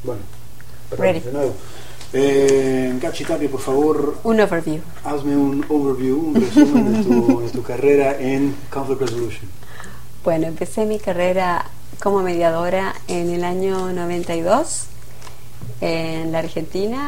Bueno, Ready. de nuevo. Gachi Tapia, por favor, Un overview. hazme un overview, un resumen de tu carrera en Conflict Resolution. Bueno, empecé mi carrera como mediadora en el año 92 en la Argentina.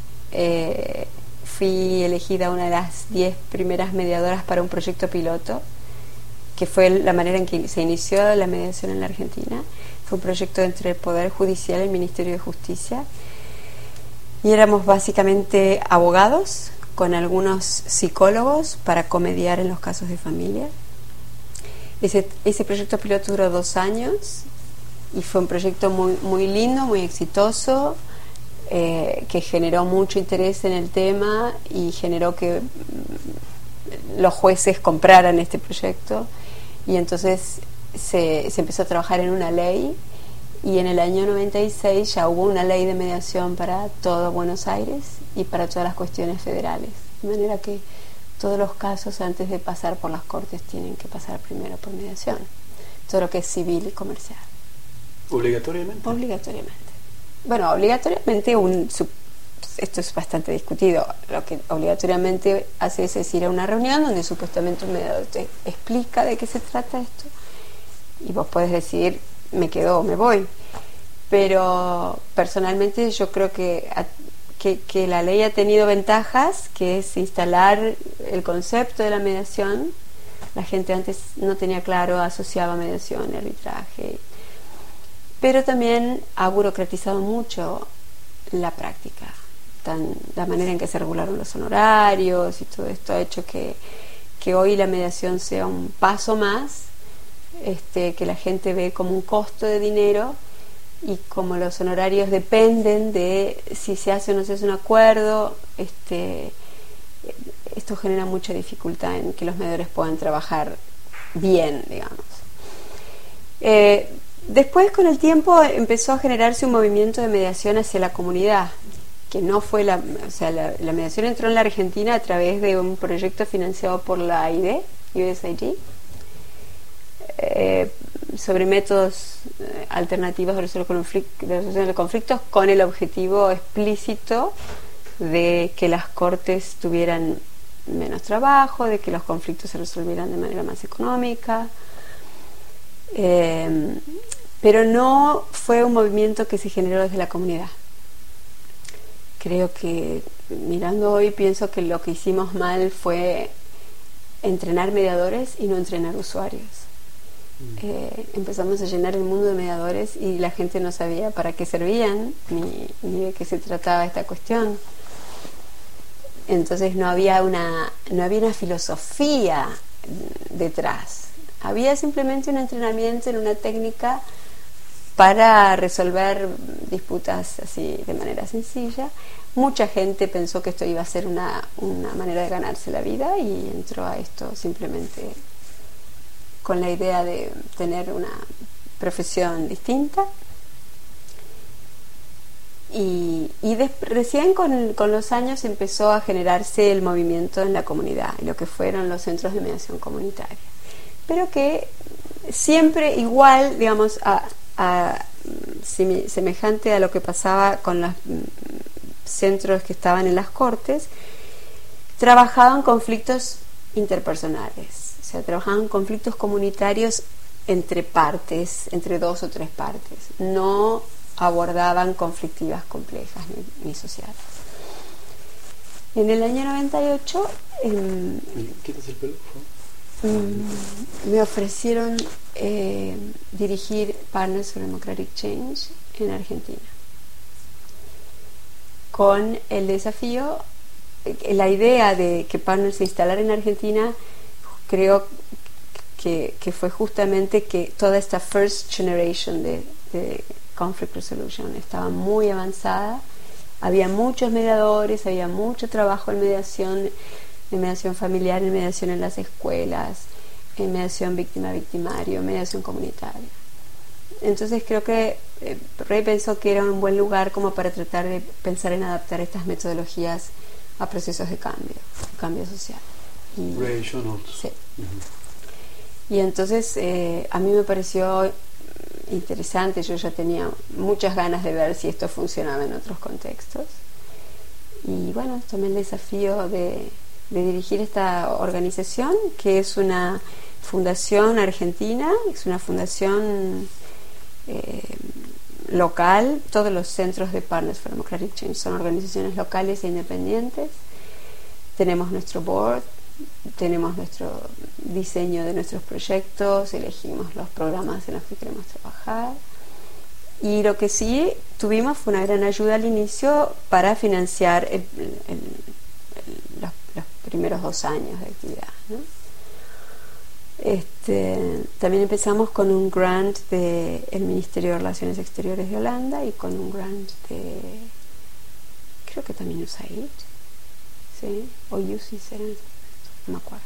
Fui elegida una de las 10 primeras mediadoras para un proyecto piloto, que fue la manera en que se inició la mediación en la Argentina. Fue un proyecto entre el Poder Judicial y el Ministerio de Justicia. Y éramos básicamente abogados con algunos psicólogos para comediar en los casos de familia. Ese proyecto piloto duró 2 años y fue un proyecto muy lindo, muy exitoso, que generó mucho interés en el tema y generó que los jueces compraran este proyecto. Y entonces se empezó a trabajar en una ley, y en el año 96 ya hubo una ley de mediación para todo Buenos Aires y para todas las cuestiones federales, de manera que todos los casos antes de pasar por las cortes tienen que pasar primero por mediación, todo lo que es civil y comercial. ¿Obligatoriamente? Obligatoriamente. Bueno, obligatoriamente esto es bastante discutido. Lo que obligatoriamente hace es ir a una reunión donde supuestamente un mediador te explica de qué se trata esto y vos podés decir me quedo o me voy. Pero personalmente yo creo que la ley ha tenido ventajas, que es instalar el concepto de la mediación. La gente antes no tenía claro, asociaba mediación y arbitraje, pero también ha burocratizado mucho la práctica. La manera en que se regularon los honorarios y todo esto ha hecho que hoy la mediación sea un paso más, que la gente ve como un costo de dinero, y como los honorarios dependen de si se hace o no se hace un acuerdo, esto genera mucha dificultad en que los mediadores puedan trabajar bien, digamos. Después, con el tiempo, empezó a generarse un movimiento de mediación hacia la comunidad, que no fue la mediación entró en la Argentina a través de un proyecto financiado por la AID, USAID, sobre métodos alternativos de resolución de conflictos, con el objetivo explícito de que las cortes tuvieran menos trabajo, de que los conflictos se resolvieran de manera más económica, pero no fue un movimiento que se generó desde la comunidad. Creo que, mirando hoy, pienso que lo que hicimos mal fue entrenar mediadores y no entrenar usuarios. Empezamos a llenar el mundo de mediadores y la gente no sabía para qué servían ni de qué se trataba esta cuestión. Entonces no había una filosofía detrás. Había simplemente un entrenamiento en una técnica para resolver disputas así de manera sencilla. Mucha gente pensó que esto iba a ser una manera de ganarse la vida y entró a esto simplemente con la idea de tener una profesión distinta. Y recién con los años empezó a generarse el movimiento en la comunidad, lo que fueron los centros de mediación comunitaria, pero que siempre igual, digamos, semejante a lo que pasaba con los centros que estaban en las cortes, trabajaban conflictos interpersonales. O sea, trabajaban conflictos comunitarios entre partes, entre 2 o 3 partes. No abordaban conflictivas complejas ni sociales. En el año 98 ¿Quitas el pelo, por favor? Me ofrecieron dirigir Partners for Democratic Change en Argentina, con el desafío, la idea de que Partners se instalara en Argentina. Creo que fue justamente que toda esta first generation de conflict resolution estaba muy avanzada. Había muchos mediadores, había mucho trabajo en mediación familiar, en mediación en las escuelas, en mediación víctima-victimario, mediación comunitaria. Entonces creo que Ray pensó que era un buen lugar como para tratar de pensar en adaptar estas metodologías a procesos de cambio social. Ray Shonholt. Sí. Y entonces a mí me pareció interesante. Yo ya tenía muchas ganas de ver si esto funcionaba en otros contextos. Y bueno, tomé el desafío de dirigir esta organización, que es una fundación argentina, es una fundación local. Todos los centros de Partners for Democratic Change son organizaciones locales e independientes. Tenemos nuestro board, tenemos nuestro diseño de nuestros proyectos, elegimos los programas en los que queremos trabajar, y lo que sí tuvimos fue una gran ayuda al inicio para financiar los primeros 2 años de actividad, ¿no? También empezamos con un grant del Ministerio de Relaciones Exteriores de Holanda y con un grant de, creo que también USAID, ¿sí? O UCIS, no me acuerdo.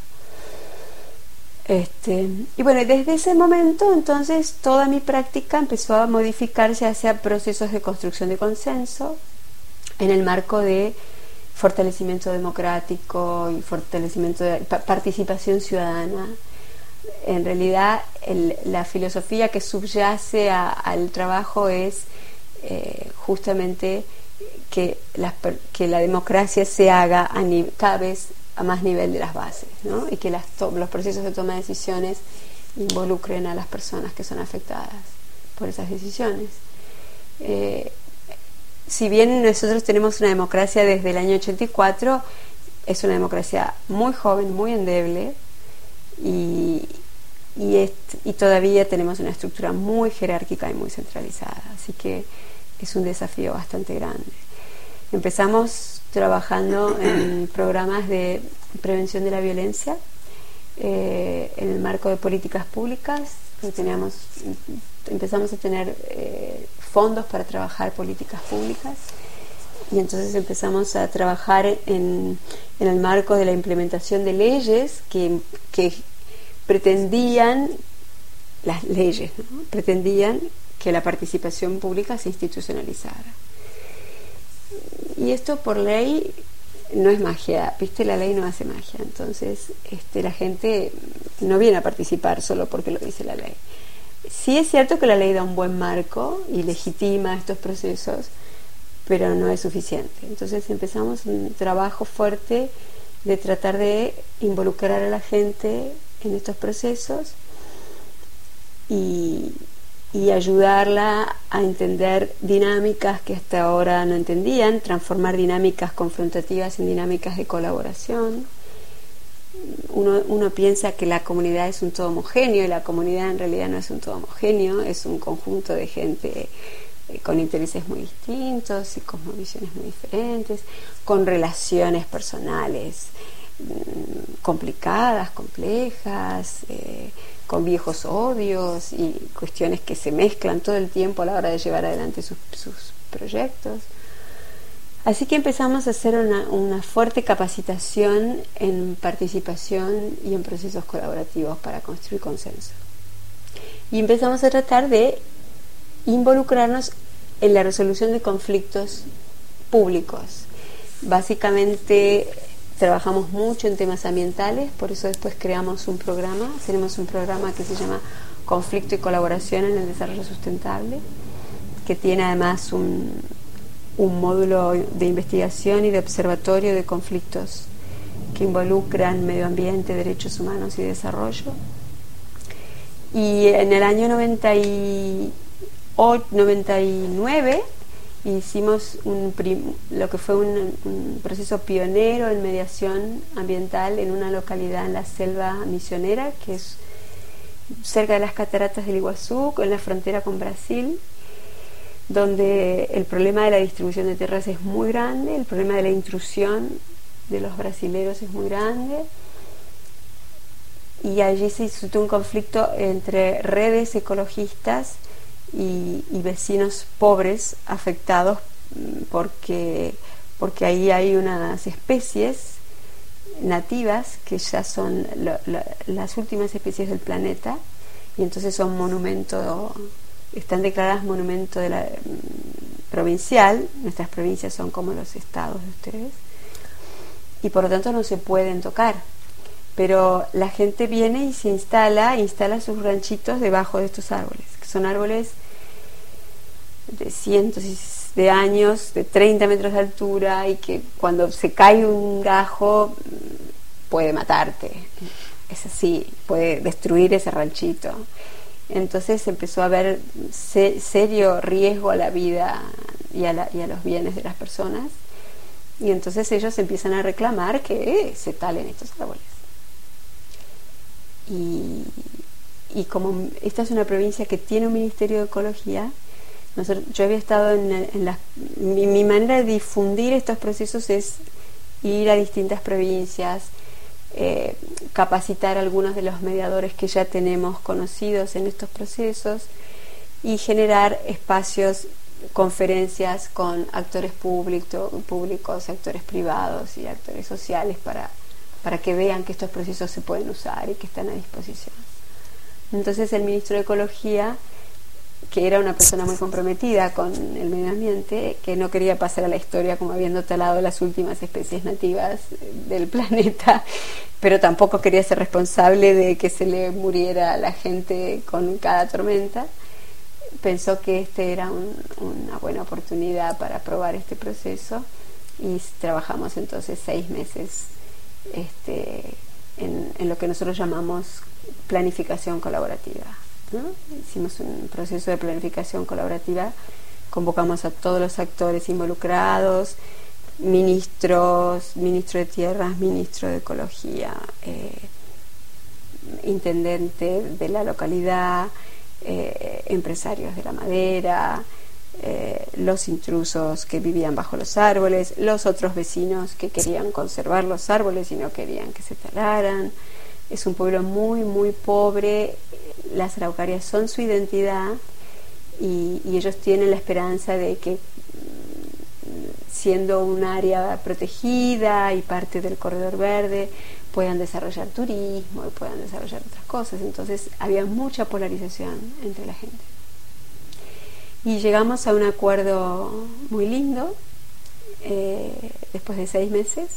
Y bueno, desde ese momento entonces toda mi práctica empezó a modificarse hacia procesos de construcción de consenso en el marco de fortalecimiento democrático y fortalecimiento de participación ciudadana. En realidad la filosofía que subyace al trabajo es justamente que la democracia se haga cada vez a más nivel de las bases, ¿no? Y que los procesos de toma de decisiones involucren a las personas que son afectadas por esas decisiones. Si bien nosotros tenemos una democracia desde el año 84, es una democracia muy joven, muy endeble, y todavía tenemos una estructura muy jerárquica y muy centralizada, así que es un desafío bastante grande. Empezamos trabajando en programas de prevención de la violencia en el marco de políticas públicas. Empezamos a tener fondos para trabajar políticas públicas, y entonces empezamos a trabajar en el marco de la implementación de leyes que pretendían, las leyes, ¿no? Pretendían que la participación pública se institucionalizara. Y esto por ley no es magia, ¿viste? La ley no hace magia. Entonces la gente no viene a participar solo porque lo dice la ley. Sí es cierto que la ley da un buen marco y legitima estos procesos, pero no es suficiente. Entonces empezamos un trabajo fuerte de tratar de involucrar a la gente en estos procesos y ayudarla a entender dinámicas que hasta ahora no entendían, transformar dinámicas confrontativas en dinámicas de colaboración. Uno piensa que la comunidad es un todo homogéneo, y la comunidad en realidad no es un todo homogéneo, es un conjunto de gente con intereses muy distintos y cosmovisiones muy diferentes, con relaciones personales complicadas, complejas, con viejos odios y cuestiones que se mezclan todo el tiempo a la hora de llevar adelante sus proyectos. Así que empezamos a hacer una fuerte capacitación en participación y en procesos colaborativos para construir consenso. Y empezamos a tratar de involucrarnos en la resolución de conflictos públicos. Básicamente trabajamos mucho en temas ambientales, por eso después creamos un programa. Tenemos un programa que se llama Conflicto y Colaboración en el Desarrollo Sustentable, que tiene además un módulo de investigación y de observatorio de conflictos que involucran medio ambiente, derechos humanos y desarrollo. Y en el año 99 hicimos lo que fue un proceso pionero en mediación ambiental en una localidad en la selva misionera, que es cerca de las cataratas del Iguazú, en la frontera con Brasil, donde el problema de la distribución de tierras es muy grande, el problema de la intrusión de los brasileros es muy grande, y allí se suscitó un conflicto entre redes ecologistas y vecinos pobres afectados porque ahí hay unas especies nativas que ya son las últimas especies del planeta, y entonces son están declaradas monumento de la provincial. Nuestras provincias son como los estados de ustedes, y por lo tanto no se pueden tocar. pero la gente viene y se instala sus ranchitos debajo de estos árboles, que son árboles de cientos de años, de 30 metros de altura, y que cuando se cae un gajo puede matarte. Es así, puede destruir ese ranchito. Entonces empezó a haber serio riesgo a la vida y a los bienes de las personas, y entonces ellos empiezan a reclamar que se talen estos árboles. Y como esta es una provincia que tiene un ministerio de ecología, yo había estado mi manera de difundir estos procesos es ir a distintas provincias, capacitar a algunos de los mediadores que ya tenemos conocidos en estos procesos y generar espacios, conferencias con actores públicos, actores privados y actores sociales para que vean que estos procesos se pueden usar y que están a disposición. Entonces el ministro de Ecología, que era una persona muy comprometida con el medio ambiente, que no quería pasar a la historia como habiendo talado las últimas especies nativas del planeta, pero tampoco quería ser responsable de que se le muriera a la gente con cada tormenta, pensó que este era una buena oportunidad para probar este proceso, y trabajamos entonces 6 meses en lo que nosotros llamamos planificación colaborativa, ¿no? Hicimos un proceso de planificación colaborativa, convocamos a todos los actores involucrados, ministro de tierras, ministro de ecología, intendente de la localidad, empresarios de la madera, los intrusos que vivían bajo los árboles, los otros vecinos que querían conservar los árboles y no querían que se talaran. Es un pueblo muy, muy pobre. Las araucarias son su identidad, y ellos tienen la esperanza de que, siendo un área protegida y parte del corredor verde, puedan desarrollar turismo y puedan desarrollar otras cosas. Entonces había mucha polarización entre la gente. Y llegamos a un acuerdo muy lindo después de 6 meses,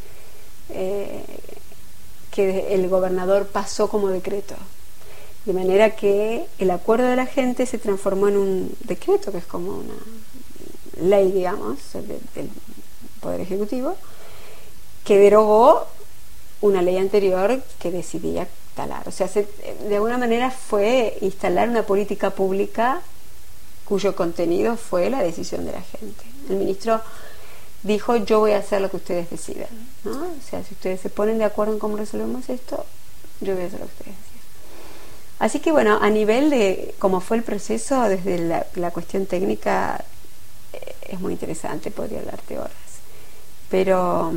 que el gobernador pasó como decreto, de manera que el acuerdo de la gente se transformó en un decreto, que es como una ley, digamos, del Poder Ejecutivo, que derogó una ley anterior que decidía talar. O sea, de alguna manera fue instalar una política pública cuyo contenido fue la decisión de la gente. El ministro dijo: yo voy a hacer lo que ustedes decidan, ¿no? O sea, si ustedes se ponen de acuerdo en cómo resolvemos esto, yo voy a hacer lo que ustedes decidan. Así que bueno, a nivel de cómo fue el proceso, desde la cuestión técnica, es muy interesante, podría hablarte horas, pero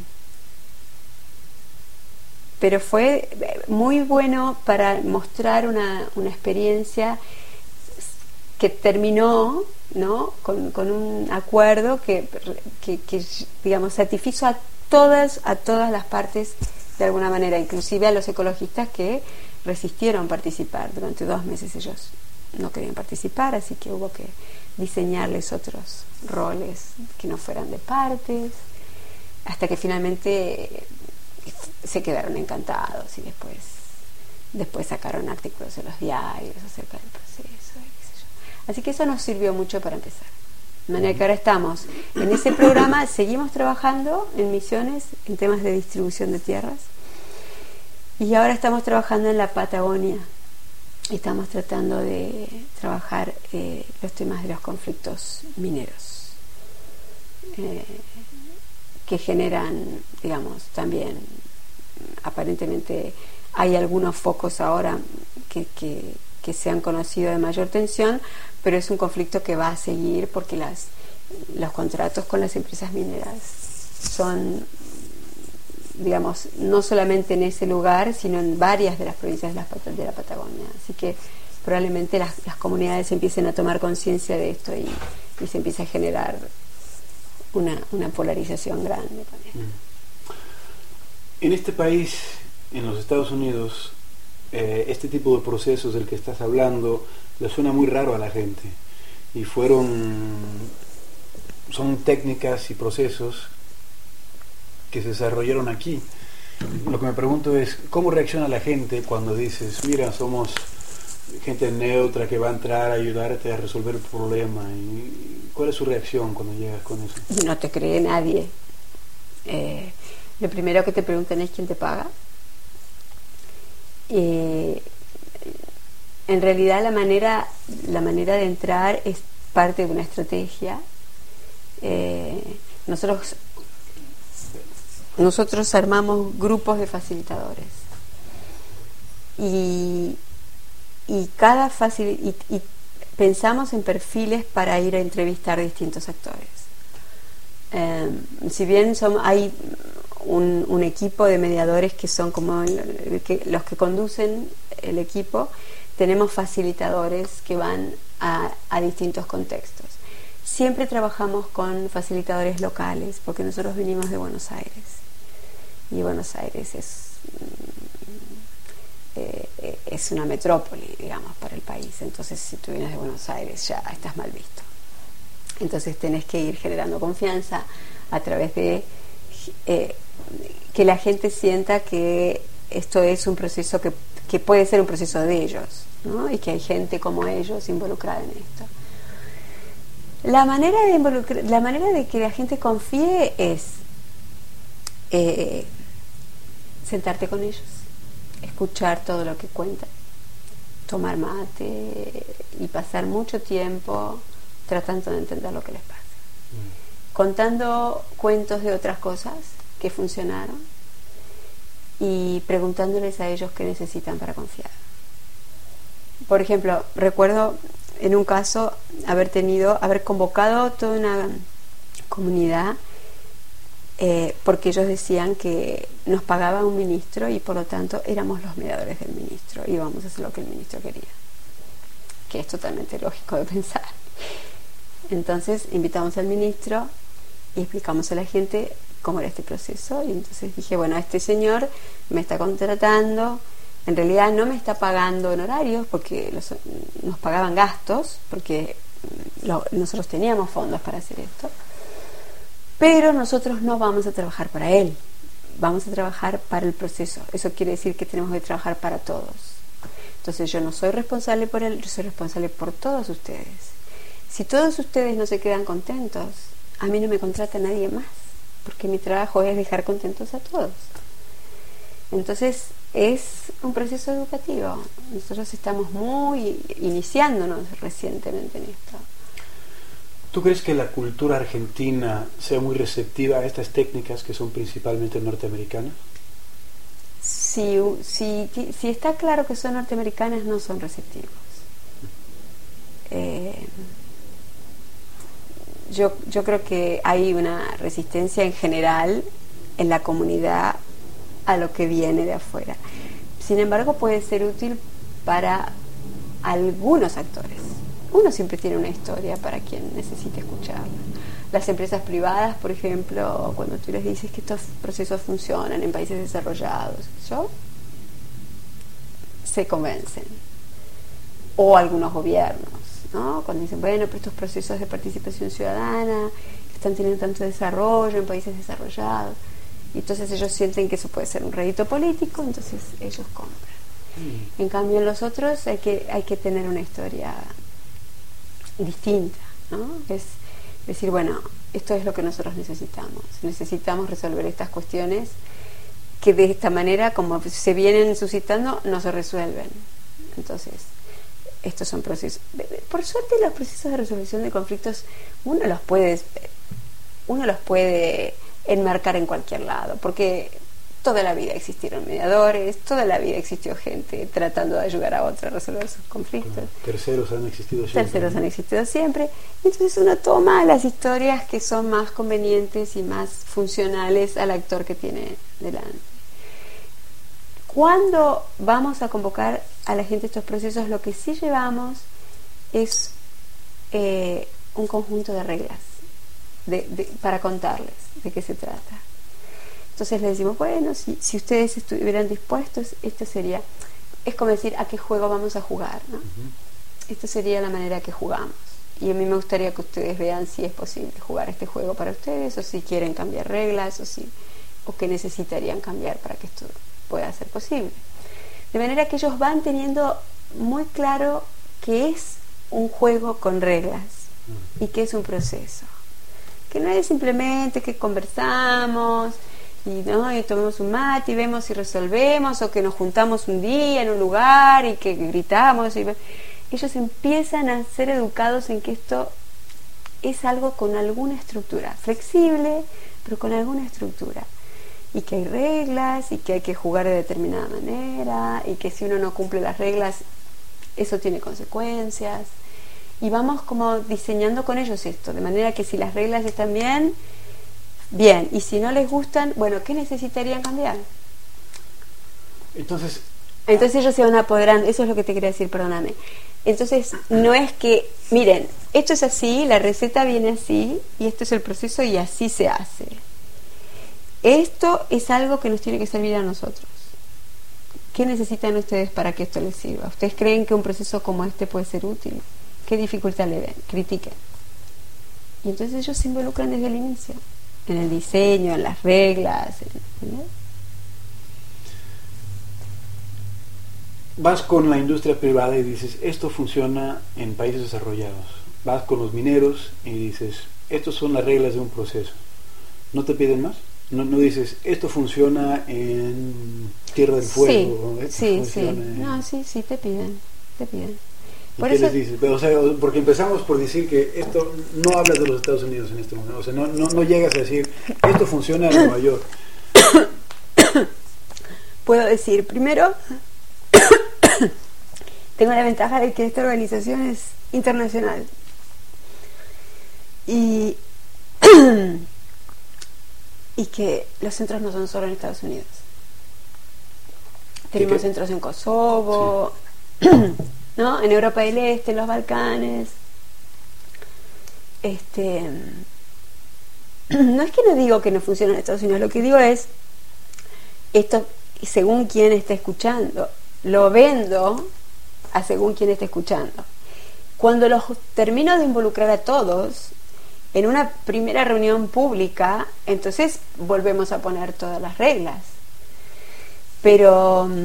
fue muy bueno para mostrar una experiencia que terminó, ¿no?, con un acuerdo que digamos satisfizo a todas las partes de alguna manera, inclusive a los ecologistas que resistieron participar. Durante 2 meses ellos no querían participar, así que hubo que diseñarles otros roles que no fueran de partes, hasta que finalmente se quedaron encantados, y después sacaron artículos en los diarios acerca del proceso, qué sé yo. Así que eso nos sirvió mucho para empezar. De manera que ahora estamos en ese programa, seguimos trabajando en Misiones en temas de distribución de tierras, y ahora estamos trabajando en la Patagonia. Estamos tratando de trabajar los temas de los conflictos mineros, que generan, digamos, también, aparentemente hay algunos focos ahora que se han conocido de mayor tensión, pero es un conflicto que va a seguir, porque los contratos con las empresas mineras son, digamos, no solamente en ese lugar, sino en varias de las provincias de la Patagonia. Así que probablemente las comunidades empiecen a tomar conciencia de esto, y se empieza a generar una polarización grande también. En este país, en los Estados Unidos, este tipo de procesos del que estás hablando le suena muy raro a la gente, y son técnicas y procesos que se desarrollaron aquí, Lo que me pregunto es, ¿cómo reacciona la gente cuando dices, mira, somos gente neutra que va a entrar a ayudarte a resolver el problema? ¿Y cuál es su reacción cuando llegas con eso? No te cree nadie. Lo primero que te preguntan es quién te paga. En realidad la manera de entrar es parte de una estrategia. Nosotros armamos grupos de facilitadores y pensamos en perfiles para ir a entrevistar distintos actores. Si bien hay un equipo de mediadores que son como los que conducen el equipo, tenemos facilitadores que van a distintos contextos. Siempre trabajamos con facilitadores locales porque nosotros venimos de Buenos Aires y Buenos Aires es una metrópoli, digamos, para el país. Entonces, si tú vienes de Buenos Aires ya estás mal visto. Entonces tenés que ir generando confianza a través de que la gente sienta que esto es un proceso que puede ser un proceso de ellos, ¿no? Y que hay gente como ellos involucrada en esto. La manera de que la gente confíe es sentarte con ellos, escuchar todo lo que cuentan, tomar mate y pasar mucho tiempo tratando de entender lo que les pasa, contando cuentos de otras cosas que funcionaron y preguntándoles a ellos qué necesitan para confiar. Por ejemplo, recuerdo en un caso haber convocado toda una comunidad porque ellos decían que nos pagaba un ministro y por lo tanto éramos los mediadores del ministro y íbamos a hacer lo que el ministro quería, que es totalmente lógico de pensar. Entonces invitamos al ministro y explicamos a la gente cómo era este proceso y entonces dije, bueno, este señor me está contratando, en realidad no me está pagando honorarios porque nos pagaban gastos, porque nosotros teníamos fondos para hacer esto, pero nosotros no vamos a trabajar para él, vamos a trabajar para el proceso. Eso quiere decir que tenemos que trabajar para todos. Entonces yo no soy responsable por él, yo soy responsable por todos ustedes. Si todos ustedes no se quedan contentos, a mí no me contrata nadie más, porque mi trabajo es dejar contentos a todos. Entonces es un proceso educativo. Nosotros estamos iniciándonos recientemente en esto. ¿Tú crees que la cultura argentina sea muy receptiva a estas técnicas que son principalmente norteamericanas? Si está claro que son norteamericanas, no son receptivos. Yo creo que hay una resistencia en general en la comunidad a lo que viene de afuera. Sin embargo, puede ser útil para algunos actores. Uno siempre tiene una historia para quien necesite escucharla. Las empresas privadas, por ejemplo, cuando tú les dices que estos procesos funcionan en países desarrollados, se convencen. O algunos gobiernos, ¿no? Cuando dicen, bueno, pero estos procesos de participación ciudadana están teniendo tanto desarrollo en países desarrollados, y entonces ellos sienten que eso puede ser un rédito político, entonces ellos compran. En cambio, en los otros hay que tener una historia distinta, ¿no? Es decir, bueno, esto es lo que nosotros necesitamos resolver estas cuestiones que de esta manera, como se vienen suscitando, no se resuelven. Entonces, estos son procesos. Por suerte, los procesos de resolución de conflictos uno los puede enmarcar en cualquier lado, porque toda la vida existieron mediadores, toda la vida existió gente tratando de ayudar a otra a resolver sus conflictos. Terceros han existido siempre. Entonces uno toma las historias que son más convenientes y más funcionales al actor que tiene delante. Cuando vamos a convocar a la gente a estos procesos, lo que sí llevamos es un conjunto de reglas para contarles de qué se trata. Entonces les decimos, bueno, si ustedes estuvieran dispuestos, esto sería, es como decir, ¿a qué juego vamos a jugar, ¿no? Esto sería la manera que jugamos. Y a mí me gustaría que ustedes vean si es posible jugar este juego para ustedes, o si quieren cambiar reglas, o si o qué necesitarían cambiar para que esto pueda ser posible. De manera que ellos van teniendo muy claro que es un juego con reglas y que es un proceso, que no es simplemente que conversamos y tomamos un mate y vemos si resolvemos, o que nos juntamos un día en un lugar y que gritamos. Ellos empiezan a ser educados en que esto es algo con alguna estructura, flexible, pero con alguna estructura, y que hay reglas y que hay que jugar de determinada manera, y que si uno no cumple las reglas eso tiene consecuencias, y vamos como diseñando con ellos esto, de manera que si las reglas están bien, y si no les gustan, bueno, ¿qué necesitarían cambiar? Entonces ellos se van apoderando, eso es lo que te quería decir, perdóname. Entonces no es que, miren, esto es así, la receta viene así, y esto es el proceso y así se hace. Esto es algo que nos tiene que servir a nosotros. ¿Qué necesitan ustedes para que esto les sirva? ¿Ustedes creen que un proceso como este puede ser útil? ¿Qué dificultad le ven? Critiquen. Y entonces ellos se involucran desde el inicio, en el diseño, en las reglas, ¿entendés? Vas con la industria privada y dices, esto funciona en países desarrollados. Vas con los mineros y dices, estas son las reglas de un proceso. ¿No te piden más? No dices, esto funciona en Tierra del Fuego. Sí, no, sí, te piden. ¿Y qué les dices? Pero, o sea, porque empezamos por decir que esto no hablas de los Estados Unidos en este momento. O sea, no llegas a decir, esto funciona en Nueva York. Puedo decir, primero, tengo la ventaja de que esta organización es internacional y que los centros no son solo en Estados Unidos. Tenemos centros en Kosovo, sí. ¿No? En Europa del Este, en los Balcanes. No es que no digo que no funcione en Estados Unidos, lo que digo es, esto según quien esté escuchando, lo vendo a según quien esté escuchando. Cuando los termino de involucrar a todos en una primera reunión pública, entonces volvemos a poner todas las reglas. Pero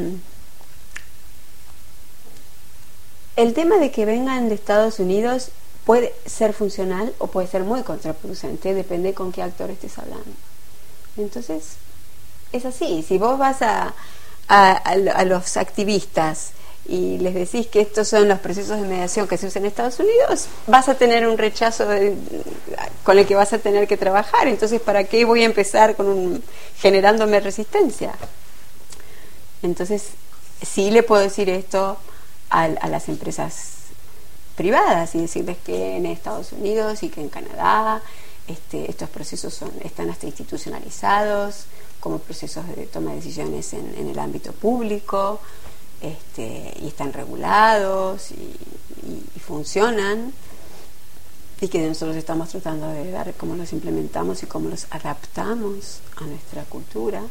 el tema de que vengan de Estados Unidos puede ser funcional o puede ser muy contraproducente, depende con qué actor estés hablando. Entonces es así, si vos vas a los activistas y les decís que estos son los procesos de mediación que se usan en Estados Unidos, vas a tener un rechazo con el que vas a tener que trabajar. Entonces, ¿para qué voy a empezar generándome resistencia? Entonces, sí le puedo decir esto a las empresas privadas y decirles que en Estados Unidos y que en Canadá estos procesos están hasta institucionalizados como procesos de toma de decisiones en el ámbito público, y están regulados y funcionan, y que nosotros estamos tratando de ver cómo los implementamos y cómo los adaptamos a nuestra cultura.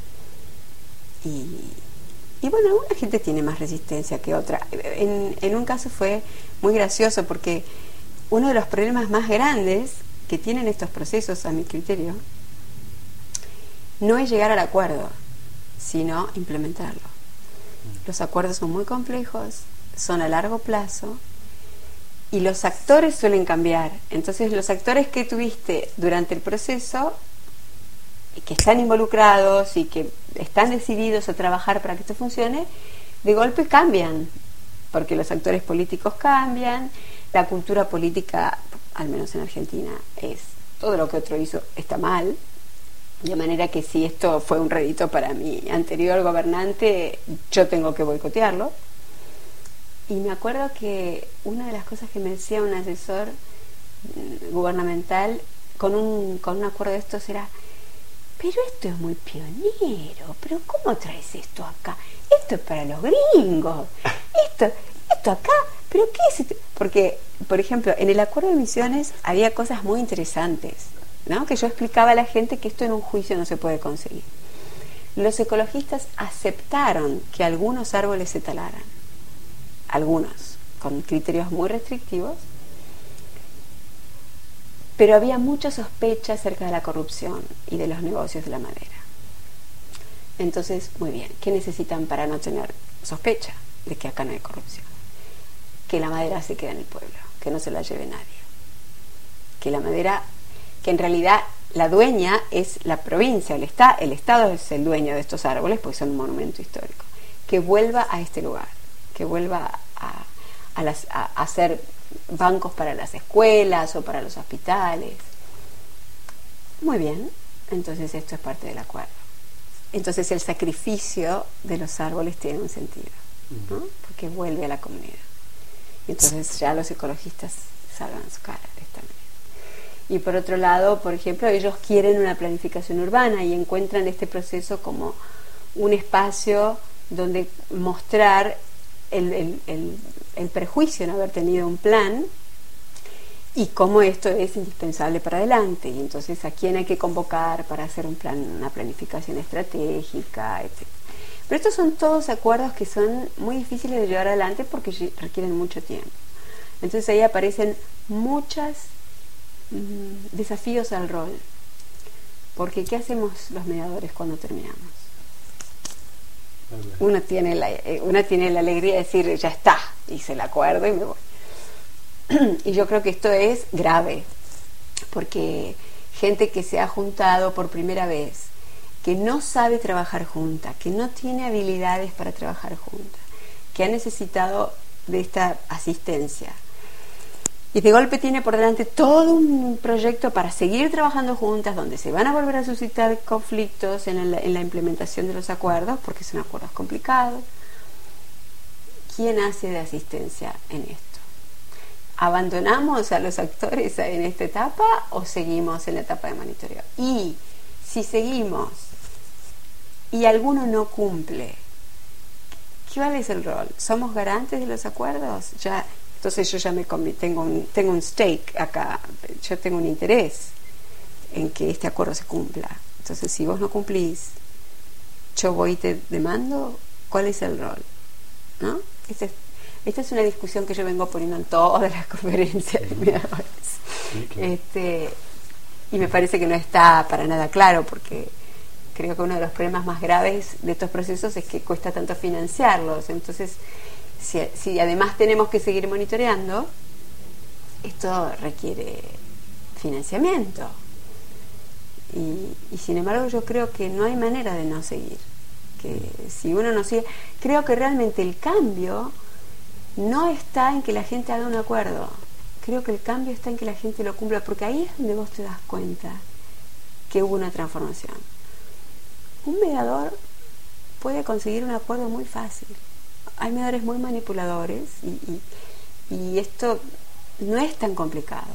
Y bueno, alguna gente tiene más resistencia que otra. En un caso fue muy gracioso porque uno de los problemas más grandes que tienen estos procesos, a mi criterio, no es llegar al acuerdo, sino implementarlo. Los acuerdos son muy complejos, son a largo plazo y los actores suelen cambiar. Entonces los actores que tuviste durante el proceso y que están involucrados y que están decididos a trabajar para que esto funcione, de golpe cambian, porque los actores políticos cambian, la cultura política, al menos en Argentina, es todo lo que otro hizo está mal. De manera que si esto fue un rédito para mi anterior gobernante, yo tengo que boicotearlo. Y me acuerdo que una de las cosas que me decía un asesor gubernamental con un acuerdo de estos era: pero esto es muy pionero, pero ¿cómo traes esto acá? Esto es para los gringos, esto acá, pero ¿qué es esto? Porque, por ejemplo, en el acuerdo de emisiones había cosas muy interesantes, ¿no? Que yo explicaba a la gente que esto en un juicio no se puede conseguir. Los ecologistas aceptaron que algunos árboles se talaran, algunos con criterios muy restrictivos, pero había mucha sospecha acerca de la corrupción y de los negocios de la madera. Entonces, muy bien, ¿qué necesitan para no tener sospecha de que acá no hay corrupción? Que la madera se quede en el pueblo, que no se la lleve nadie. Que la madera, que en realidad la dueña es la provincia, el Estado es el dueño de estos árboles porque son un monumento histórico. Que vuelva a este lugar, que vuelva a hacer bancos para las escuelas o para los hospitales. Muy bien, entonces esto es parte del acuerdo. Entonces el sacrificio de los árboles tiene un sentido, ¿no? Porque vuelve a la comunidad. Entonces ya los ecologistas salvan su cara de esta manera. Y por otro lado, por ejemplo, ellos quieren una planificación urbana y encuentran este proceso como un espacio donde mostrar el prejuicio en haber tenido un plan y cómo esto es indispensable para adelante. Y entonces a quién hay que convocar para hacer un plan, una planificación estratégica, etc. Pero estos son todos acuerdos que son muy difíciles de llevar adelante porque requieren mucho tiempo. Entonces ahí aparecen muchos desafíos al rol. Porque ¿qué hacemos los mediadores cuando terminamos? Uno tiene la alegría de decir, ya está, hice el acuerdo y me voy. Y yo creo que esto es grave, porque gente que se ha juntado por primera vez, que no sabe trabajar junta, que no tiene habilidades para trabajar junta, que ha necesitado de esta asistencia, y de golpe tiene por delante todo un proyecto para seguir trabajando juntas, donde se van a volver a suscitar conflictos en la implementación de los acuerdos, porque son acuerdos complicados. ¿Quién hace de asistencia en esto? ¿Abandonamos a los actores en esta etapa o seguimos en la etapa de monitoreo? Y si seguimos y alguno no cumple, ¿cuál es el rol? ¿Somos garantes de los acuerdos? Entonces yo ya tengo un stake acá, yo tengo un interés en que este acuerdo se cumpla. Entonces si vos no cumplís, yo voy y te demando. ¿Cuál es el rol? ¿No? Esta es una discusión que yo vengo poniendo en todas las conferencias de mediadores. Sí, claro. Y me parece que no está para nada claro, porque creo que uno de los problemas más graves de estos procesos es que cuesta tanto financiarlos. Entonces, si además tenemos que seguir monitoreando, esto requiere financiamiento. Y sin embargo yo creo que no hay manera de no seguir. Que si uno no sigue, creo que realmente el cambio no está en que la gente haga un acuerdo. Creo que el cambio está en que la gente lo cumpla, porque ahí es donde vos te das cuenta que hubo una transformación. Un mediador puede conseguir un acuerdo muy fácil. Hay mediadores muy manipuladores y esto no es tan complicado.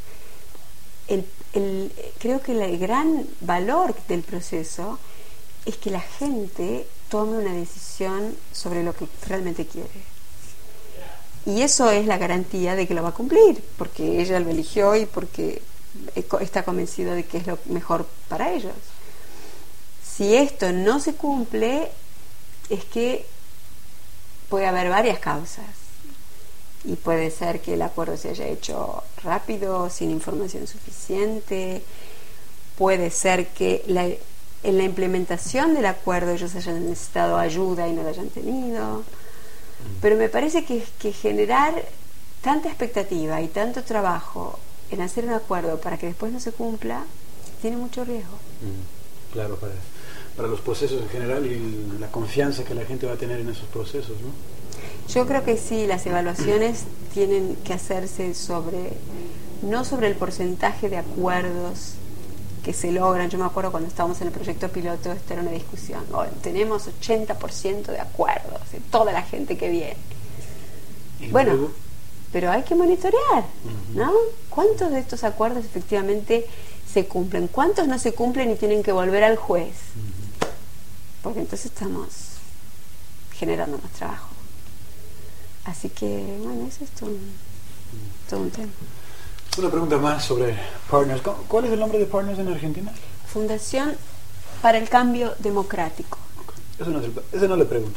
Creo que el gran valor del proceso es que la gente tome una decisión sobre lo que realmente quiere. Y eso es la garantía de que lo va a cumplir, porque ella lo eligió y porque está convencido de que es lo mejor para ellos. Si esto no se cumple, es que puede haber varias causas. Y puede ser que el acuerdo se haya hecho rápido, sin información suficiente. Puede ser que en la implementación del acuerdo ellos hayan necesitado ayuda y no la hayan tenido. Pero me parece que generar tanta expectativa y tanto trabajo en hacer un acuerdo para que después no se cumpla tiene mucho riesgo. Claro, para los procesos en general y la confianza que la gente va a tener en esos procesos, ¿no? Yo creo que sí, las evaluaciones tienen que hacerse no sobre el porcentaje de acuerdos que se logran. Yo me acuerdo cuando estábamos en el proyecto piloto, esta era una discusión. Tenemos 80% de acuerdos de toda la gente que viene. Bueno, pero hay que monitorear, ¿no? ¿Cuántos de estos acuerdos efectivamente se cumplen? ¿Cuántos no se cumplen y tienen que volver al juez? Porque entonces estamos generando más trabajo. Así que, bueno, eso es todo un tema. Una pregunta más sobre Partners. ¿Cuál es el nombre de Partners en Argentina? Fundación para el Cambio Democrático. Eso no le pregunta.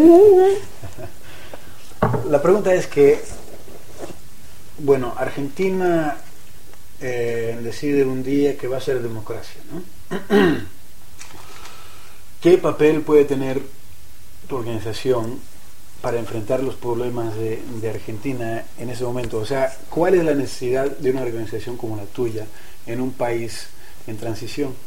La pregunta es que, bueno, Argentina decide un día que va a ser democracia, ¿no? ¿qué papel puede tener tu organización para enfrentar los problemas de Argentina en ese momento? O sea, ¿cuál es la necesidad de una organización como la tuya en un país en transición?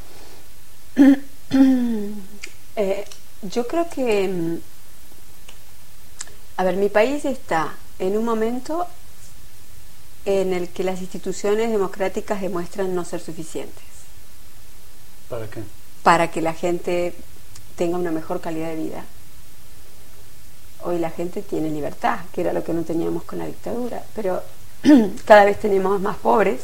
Yo creo que, a ver, mi país está en un momento en el que las instituciones democráticas demuestran no ser suficientes. ¿Para qué? Para que la gente tenga una mejor calidad de vida. Hoy la gente tiene libertad, que era lo que no teníamos con la dictadura, pero cada vez tenemos más pobres,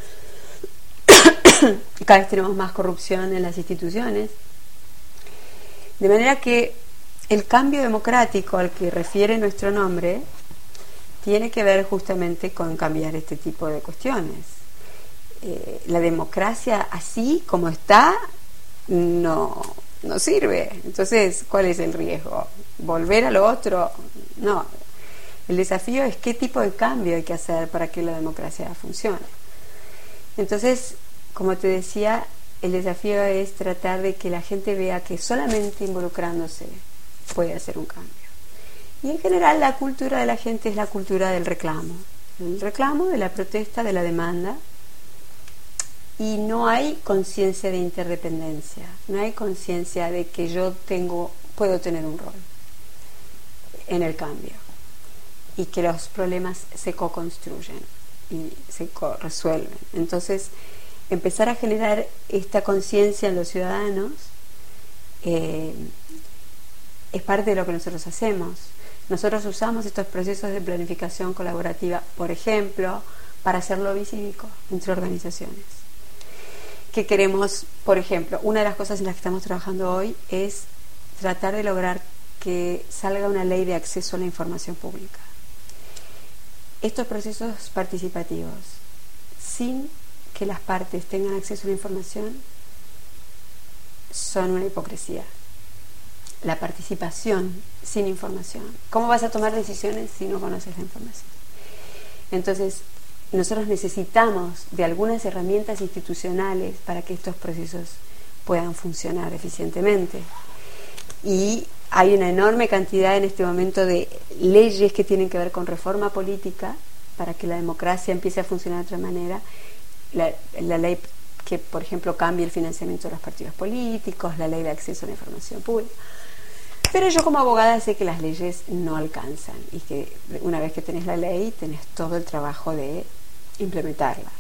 cada vez tenemos más corrupción en las instituciones, de manera que el cambio democrático al que refiere nuestro nombre tiene que ver justamente con cambiar este tipo de cuestiones. La democracia así como está no sirve. Entonces, ¿cuál es el riesgo? ¿Volver a lo otro? No. El desafío es qué tipo de cambio hay que hacer para que la democracia funcione. Entonces, como te decía, el desafío es tratar de que la gente vea que solamente involucrándose puede hacer un cambio. Y en general la cultura de la gente es la cultura del reclamo. El reclamo, de la protesta, de la demanda. Y no hay conciencia de interdependencia, no hay conciencia de que yo puedo tener un rol en el cambio y que los problemas se co-construyen y se resuelven. Entonces, empezar a generar esta conciencia en los ciudadanos es parte de lo que nosotros hacemos. Nosotros usamos estos procesos de planificación colaborativa, por ejemplo, para hacer lobby cívico entre organizaciones. Que queremos, por ejemplo, una de las cosas en las que estamos trabajando hoy es tratar de lograr que salga una ley de acceso a la información pública. Estos procesos participativos, sin que las partes tengan acceso a la información, son una hipocresía. La participación sin información. ¿Cómo vas a tomar decisiones si no conoces la información? Entonces, nosotros necesitamos de algunas herramientas institucionales para que estos procesos puedan funcionar eficientemente. Y hay una enorme cantidad en este momento de leyes que tienen que ver con reforma política para que la democracia empiece a funcionar de otra manera. La ley que, por ejemplo, cambie el financiamiento de los partidos políticos, la ley de acceso a la información pública. Pero yo como abogada sé que las leyes no alcanzan y que una vez que tenés la ley tenés todo el trabajo de implementarla.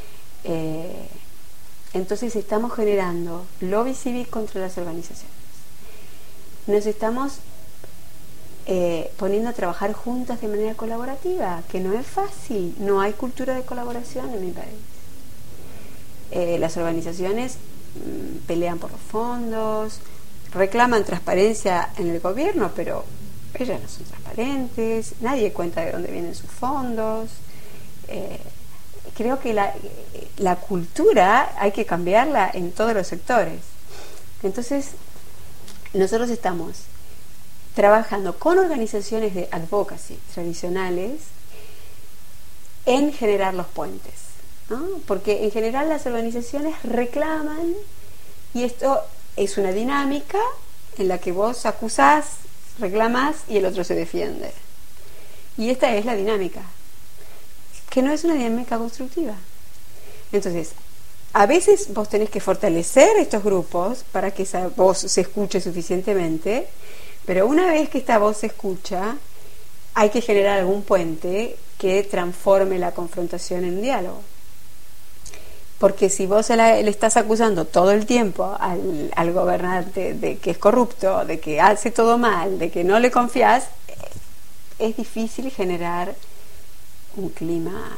Entonces estamos generando lobby cívico contra las organizaciones. Nos estamos poniendo a trabajar juntas de manera colaborativa, que no es fácil, no hay cultura de colaboración en mi país. Las organizaciones pelean por los fondos, reclaman transparencia en el gobierno, pero ellas no son transparentes, nadie cuenta de dónde vienen sus fondos. Creo que la cultura hay que cambiarla en todos los sectores. Entonces, nosotros estamos trabajando con organizaciones de advocacy tradicionales en generar los puentes, ¿no? Porque en general las organizaciones reclaman, y esto es una dinámica en la que vos acusás, reclamás y el otro se defiende. Y esta es la dinámica, que no es una dinámica constructiva. Entonces, a veces vos tenés que fortalecer estos grupos para que esa voz se escuche suficientemente, pero una vez que esta voz se escucha, hay que generar algún puente que transforme la confrontación en diálogo. Porque si vos le estás acusando todo el tiempo al gobernante de que es corrupto, de que hace todo mal, de que no le confías, es difícil generar un clima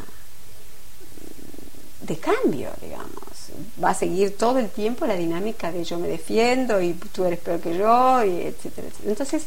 de cambio, digamos. Va a seguir todo el tiempo la dinámica de yo me defiendo y tú eres peor que yo, y etcétera, etcétera. Entonces,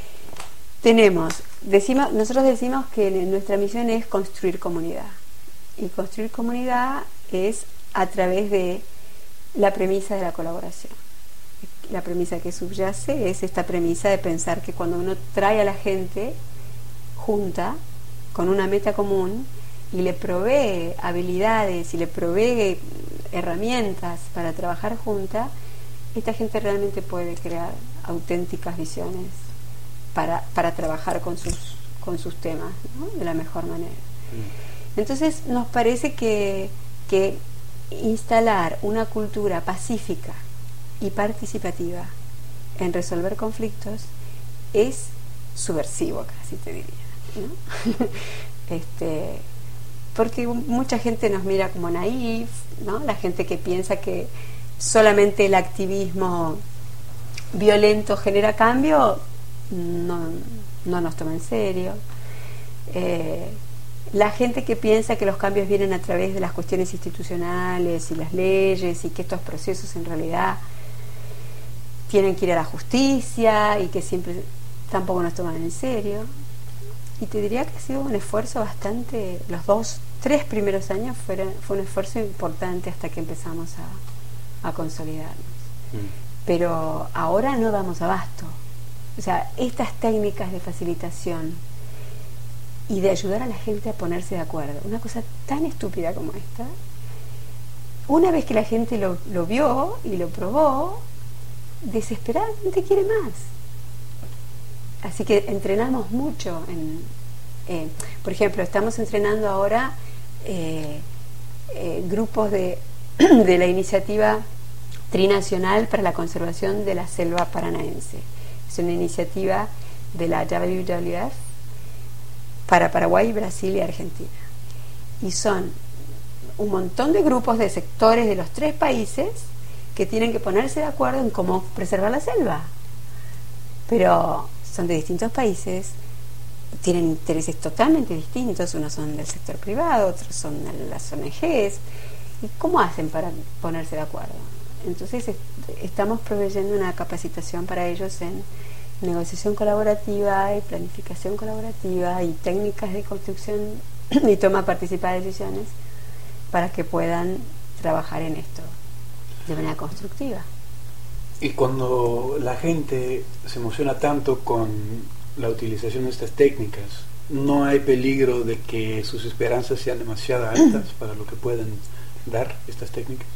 nosotros decimos que nuestra misión es construir comunidad. Y construir comunidad es a través de la premisa de la colaboración. La premisa que subyace es esta premisa de pensar que cuando uno trae a la gente junta con una meta común y le provee habilidades y le provee herramientas para trabajar junta, esta gente realmente puede crear auténticas visiones para trabajar con sus temas, ¿no? De la mejor manera. Entonces nos parece que instalar una cultura pacífica y participativa en resolver conflictos es subversivo, casi te diría, ¿no? Porque mucha gente nos mira como naif, ¿no? La gente que piensa que solamente el activismo violento genera cambio no nos toma en serio. La gente que piensa que los cambios vienen a través de las cuestiones institucionales y las leyes y que estos procesos en realidad tienen que ir a la justicia y que siempre tampoco nos toman en serio. Y te diría que ha sido un esfuerzo bastante, los 3 primeros años fue un esfuerzo importante hasta que empezamos a consolidarnos. Pero ahora no damos abasto. O sea, estas técnicas de facilitación y de ayudar a la gente a ponerse de acuerdo, una cosa tan estúpida como esta, una vez que la gente lo vio y lo probó, desesperadamente quiere más. Así que entrenamos mucho por ejemplo, estamos entrenando ahora grupos de la iniciativa trinacional para la conservación de la selva paranaense. Es una iniciativa de la WWF para Paraguay, Brasil y Argentina. Y son un montón de grupos de sectores de los 3 países que tienen que ponerse de acuerdo en cómo preservar la selva. Pero son de distintos países, tienen intereses totalmente distintos, unos son del sector privado, otros son de las ONGs. ¿Y cómo hacen para ponerse de acuerdo? Entonces estamos proveyendo una capacitación para ellos en negociación colaborativa y planificación colaborativa y técnicas de construcción y toma participada de decisiones para que puedan trabajar en esto de manera constructiva. Y cuando la gente se emociona tanto con la utilización de estas técnicas, ¿no hay peligro de que sus esperanzas sean demasiado altas para lo que pueden dar estas técnicas?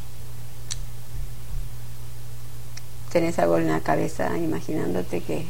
¿Tenés algo en la cabeza imaginándote que...?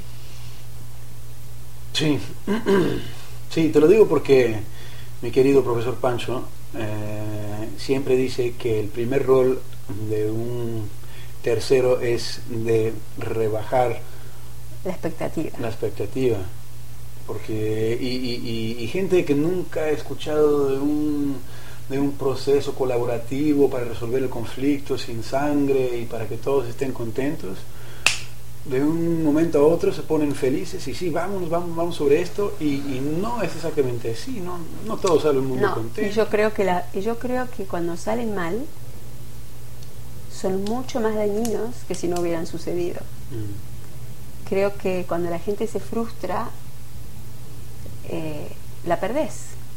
Sí, sí, te lo digo porque mi querido profesor Pancho siempre dice que el primer rol de un tercero es de rebajar la expectativa, porque y gente que nunca ha escuchado de un proceso colaborativo para resolver el conflicto sin sangre y para que todos estén contentos, de un momento a otro se ponen felices y sí, vamos sobre esto, y no es exactamente así, no todo sale un mundo contento. Y yo creo que cuando salen mal son mucho más dañinos que si no hubieran sucedido. Creo que cuando la gente se frustra, la perdés.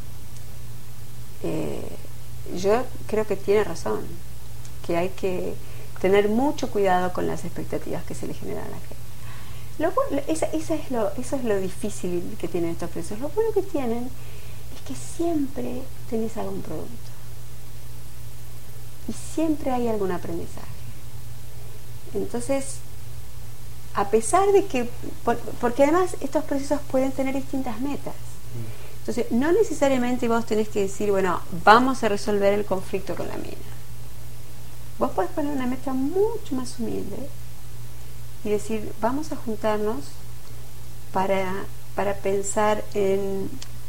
Yo creo que tiene razón, que hay que tener mucho cuidado con las expectativas que se le generan a la gente. Eso es lo difícil que tienen estos procesos. Lo bueno que tienen es que siempre tenés algún producto y siempre hay algún aprendizaje. Entonces, a pesar de que, porque además estos procesos pueden tener distintas metas. Entonces, no necesariamente vos tenés que decir, bueno, vamos a resolver el conflicto con la mina. Vos podés poner una meta mucho más humilde y decir, vamos a juntarnos para pensar en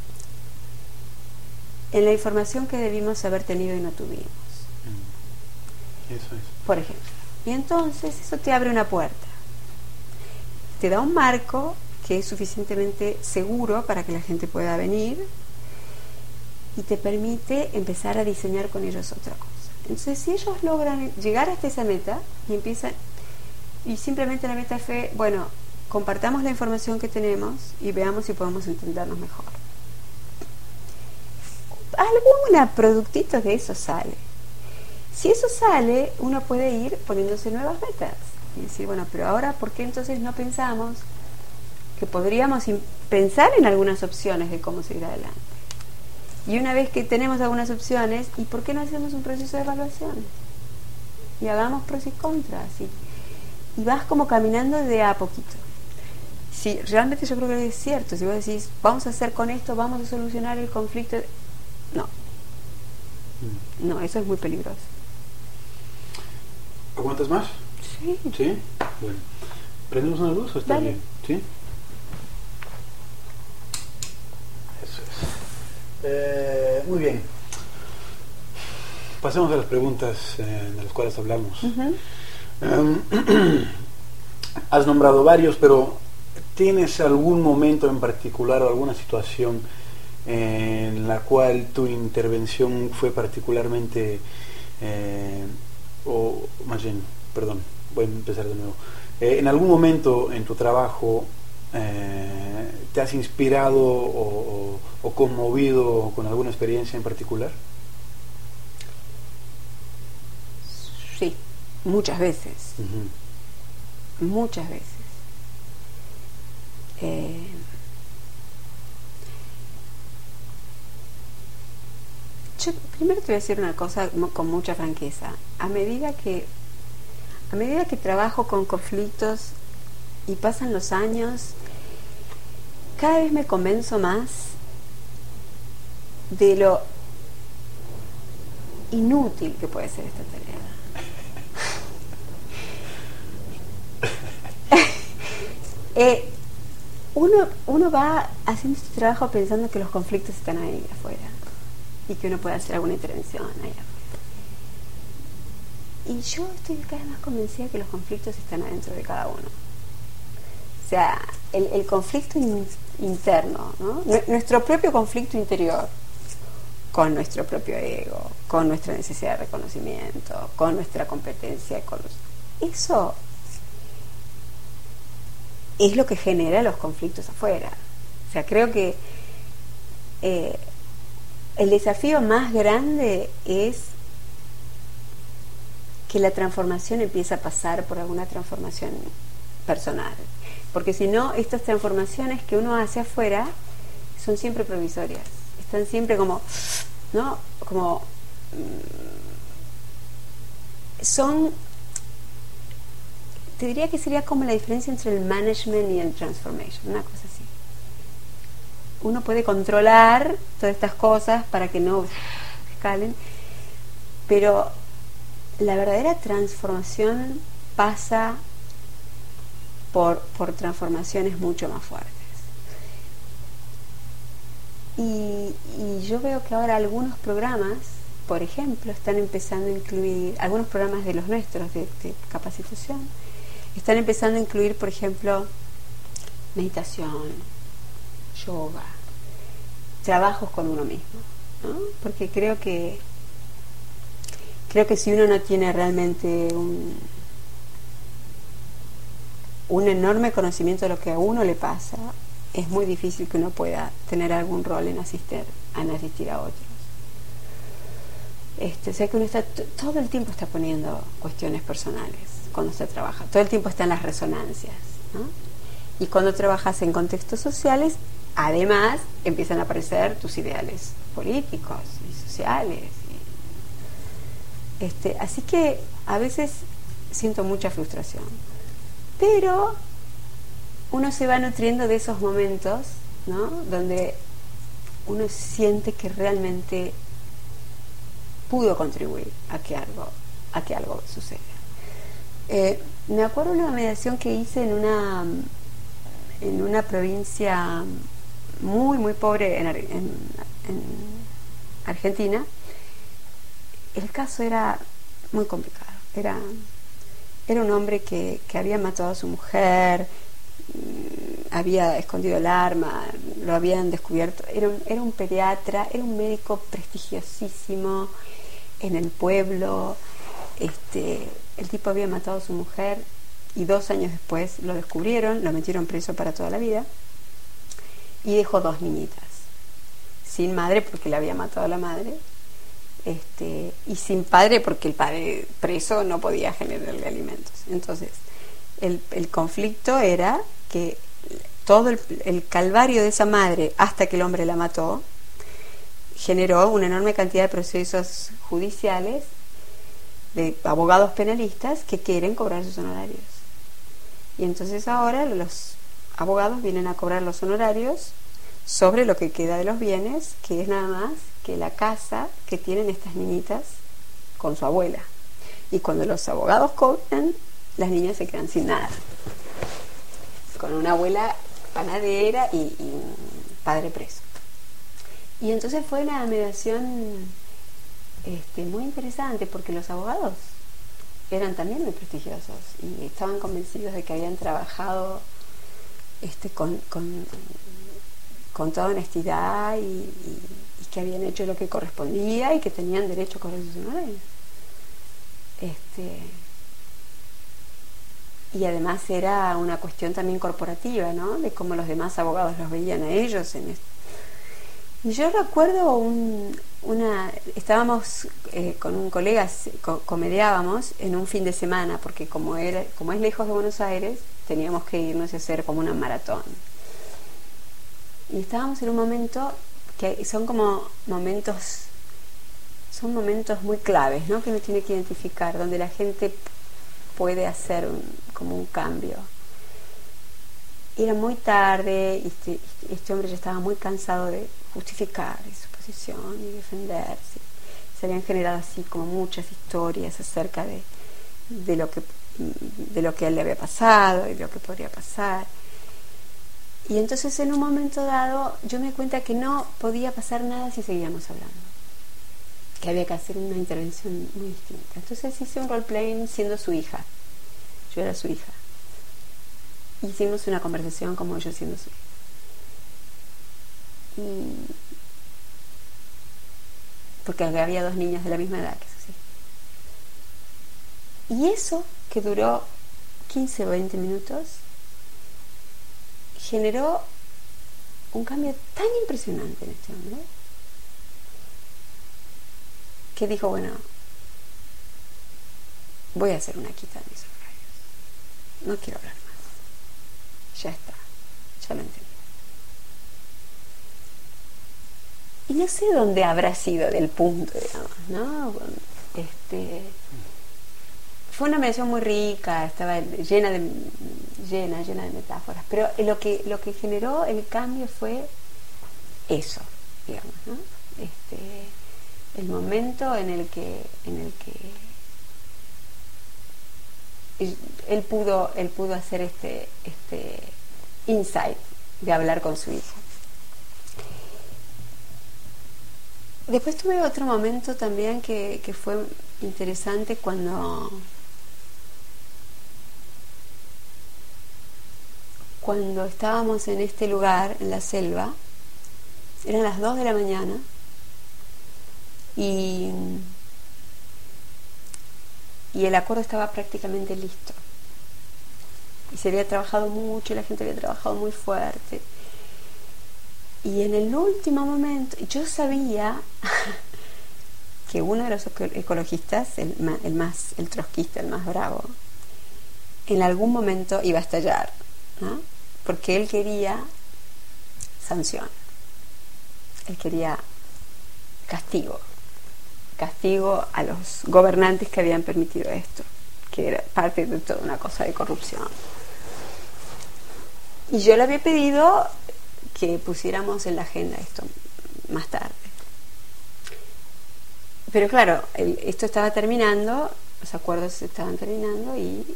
la información que debimos haber tenido y no tuvimos. Eso es. Por ejemplo. Y entonces eso te abre una puerta. Te da un marco que es suficientemente seguro para que la gente pueda venir y te permite empezar a diseñar con ellos otra cosa. Entonces, si ellos logran llegar hasta esa meta y empiezan, y simplemente la meta fue, bueno, compartamos la información que tenemos y veamos si podemos entendernos mejor. Alguna productito de eso sale. Si eso sale, uno puede ir poniéndose nuevas metas y decir, bueno, pero ahora, ¿por qué entonces no pensamos que podríamos pensar en algunas opciones de cómo seguir adelante? Y una vez que tenemos algunas opciones, ¿y por qué no hacemos un proceso de evaluación? Y hagamos pros y contras. y vas como caminando de a poquito. Sí, realmente yo creo que es cierto. Si vos decís, vamos a hacer con esto, vamos a solucionar el conflicto, no, eso es muy peligroso. ¿Aguantas más? Sí. ¿Sí? Bueno. ¿Prendemos una luz o está Dale. bien? ¿Sí? Eso es. Muy bien. Pasemos a las preguntas de las cuales hablamos. Has nombrado varios, pero ¿tienes algún momento en particular o alguna situación en la cual tu intervención fue particularmente, o más bien, perdón, voy a empezar de nuevo, en algún momento en tu trabajo te has inspirado o conmovido con alguna experiencia en particular? Sí, muchas veces. Uh-huh. Muchas veces. Yo primero te voy a decir una cosa con mucha franqueza. A medida que trabajo con conflictos y pasan los años, cada vez me convenzo más de lo inútil que puede ser esta tarea. Uno va haciendo este trabajo pensando que los conflictos están ahí afuera y que uno puede hacer alguna intervención ahí afuera. Y yo estoy cada vez más convencida que los conflictos están adentro de cada uno. O sea, el conflicto interno, ¿no? Nuestro propio conflicto interior con nuestro propio ego, con nuestra necesidad de reconocimiento, con nuestra competencia, eso es lo que genera los conflictos afuera. O sea, creo que el desafío más grande es que la transformación empiece a pasar por alguna transformación personal. Porque si no, estas transformaciones que uno hace afuera son siempre provisorias. Están siempre como, ¿no? Como son, te diría que sería como la diferencia entre el management y el transformation, una cosa así. Uno puede controlar todas estas cosas para que no escalen, pero la verdadera transformación pasa por transformaciones mucho más fuertes. Y yo veo que ahora algunos programas, por ejemplo, están empezando a incluir, algunos programas de los nuestros de capacitación, están empezando a incluir, por ejemplo, meditación, yoga, trabajos con uno mismo, ¿no? Porque creo que si uno no tiene realmente un enorme conocimiento de lo que a uno le pasa, es muy difícil que uno pueda tener algún rol en asistir a otros. O sea que uno está todo el tiempo está poniendo cuestiones personales cuando se trabaja, todo el tiempo están las resonancias, ¿no? Y cuando trabajas en contextos sociales, además empiezan a aparecer tus ideales políticos y sociales. Así que a veces siento mucha frustración, pero uno se va nutriendo de esos momentos, ¿no? Donde uno siente que realmente pudo contribuir a que algo suceda. Me acuerdo de una mediación que hice en una provincia muy muy pobre en Argentina. El caso era muy complicado. Era un hombre que había matado a su mujer, había escondido el arma, lo habían descubierto. Era un pediatra, era un médico prestigiosísimo en el pueblo. El tipo había matado a su mujer y 2 años después lo descubrieron, lo metieron preso para toda la vida y dejó 2 niñitas sin madre porque le había matado a la madre, y sin padre porque el padre preso no podía generarle alimentos. Entonces el conflicto era que todo el calvario de esa madre hasta que el hombre la mató generó una enorme cantidad de procesos judiciales de abogados penalistas que quieren cobrar sus honorarios. Y entonces ahora los abogados vienen a cobrar los honorarios sobre lo que queda de los bienes, que es nada más que la casa que tienen estas niñitas con su abuela. Y cuando los abogados cobran, las niñas se quedan sin nada, con una abuela panadera y un padre preso. Y entonces fue una mediación muy interesante, porque los abogados eran también muy prestigiosos y estaban convencidos de que habían trabajado con toda honestidad y que habían hecho lo que correspondía y que tenían derecho a cobrar sus honorarios. Y además era una cuestión también corporativa, ¿no? De cómo los demás abogados los veían a ellos en esto. Y yo recuerdo estábamos con un colega, comediábamos en un fin de semana, porque como es lejos de Buenos Aires, teníamos que irnos a hacer como una maratón. Y estábamos en un momento que son momentos muy claves, ¿no? Que uno tiene que identificar, donde la gente puede hacer como un cambio. Era muy tarde y este hombre ya estaba muy cansado de justificar su posición y defenderse. Se habían generado así como muchas historias acerca de lo que a él le había pasado y de lo que podría pasar. Y entonces en un momento dado yo me di cuenta que no podía pasar nada si seguíamos hablando, que había que hacer una intervención muy distinta. Entonces hice un role-playing siendo su hija. Yo era su hija. Hicimos una conversación como yo siendo su hija. Porque había dos niñas de la misma edad, que eso sí. Y eso, que duró 15 o 20 minutos, generó un cambio tan impresionante en este hombre, que dijo, bueno, voy a hacer una quita de mis horarios, no quiero hablar más, ya está, ya lo entendí. Y no sé dónde habrá sido del punto, digamos, ¿no? Fue una mediación muy rica, estaba llena de metáforas, pero lo que generó el cambio fue eso, digamos, ¿no? El momento en el que él pudo hacer este insight de hablar con su hijo. Después tuve otro momento también que fue interesante cuando estábamos en este lugar, en la selva. Eran las 2 de la mañana y el acuerdo estaba prácticamente listo. Y se había trabajado mucho, la gente había trabajado muy fuerte. Y en el último momento, yo sabía que uno de los ecologistas, el trotskista, el más bravo, en algún momento iba a estallar, ¿no? Porque él quería sanción, él quería castigo a los gobernantes que habían permitido esto, que era parte de toda una cosa de corrupción. Y yo le había pedido que pusiéramos en la agenda esto más tarde. Pero claro, esto estaba terminando, los acuerdos se estaban terminando y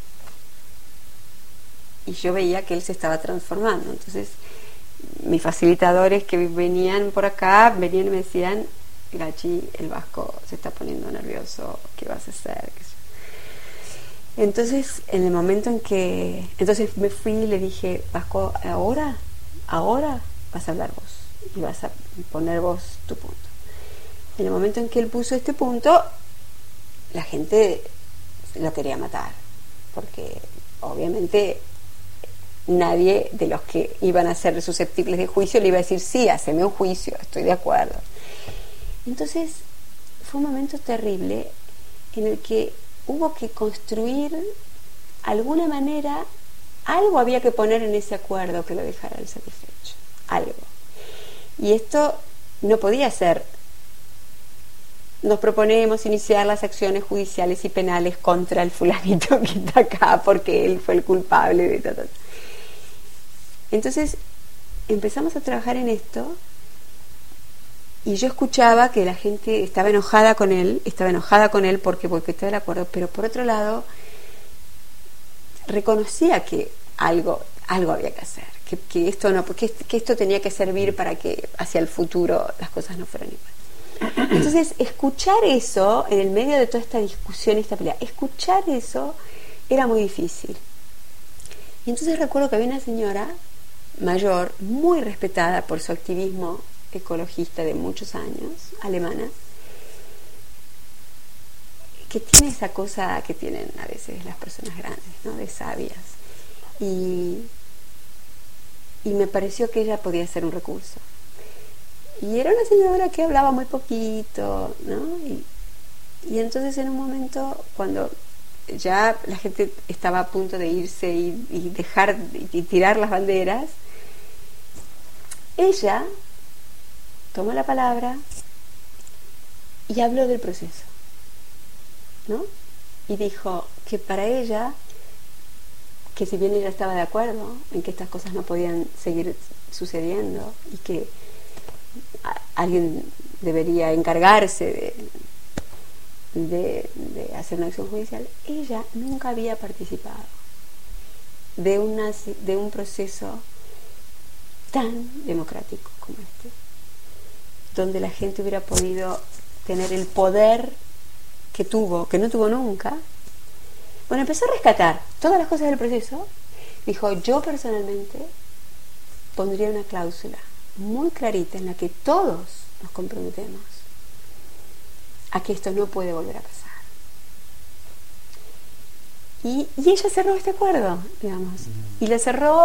yo veía que él se estaba transformando. Entonces mis facilitadores que venían por acá, venían y me decían, Gachi, el vasco se está poniendo nervioso, ¿qué vas a hacer? Entonces, en el momento en que... Entonces me fui y le dije, Vasco, ahora vas a hablar vos y vas a poner vos tu punto. En el momento en que él puso este punto, la gente lo quería matar, porque obviamente nadie de los que iban a ser susceptibles de juicio le iba a decir, sí, haceme un juicio, estoy de acuerdo. Entonces fue un momento terrible en el que hubo que construir alguna manera, algo había que poner en ese acuerdo que lo dejara él satisfecho, algo. Y esto no podía ser nos proponemos iniciar las acciones judiciales y penales contra el fulanito que está acá porque él fue el culpable de todo. Entonces empezamos a trabajar en esto y yo escuchaba que la gente estaba enojada con él porque boicoteó el acuerdo, pero por otro lado reconocía que algo había que hacer, que esto no, porque que esto tenía que servir para que hacia el futuro las cosas no fueran igual. Entonces, escuchar eso en el medio de toda esta discusión y esta pelea, escuchar eso era muy difícil. Y entonces recuerdo que había una señora mayor, muy respetada por su activismo ecologista de muchos años, alemana, que tiene esa cosa que tienen a veces las personas grandes, ¿no? De sabias. Y me pareció que ella podía ser un recurso. Y era una señora que hablaba muy poquito, ¿no? Y entonces en un momento, cuando ya la gente estaba a punto de irse y dejar y tirar las banderas, ella tomó la palabra y habló del proceso, ¿no? Y dijo que para ella, que si bien ella estaba de acuerdo en que estas cosas no podían seguir sucediendo y que alguien debería encargarse de hacer una acción judicial, ella nunca había participado de un proceso tan democrático como este, donde la gente hubiera podido tener el poder que no tuvo nunca. Bueno, empezó a rescatar todas las cosas del proceso. Dijo, yo personalmente pondría una cláusula muy clarita en la que todos nos comprometemos a que esto no puede volver a pasar. Y ella cerró este acuerdo, digamos, y lo cerró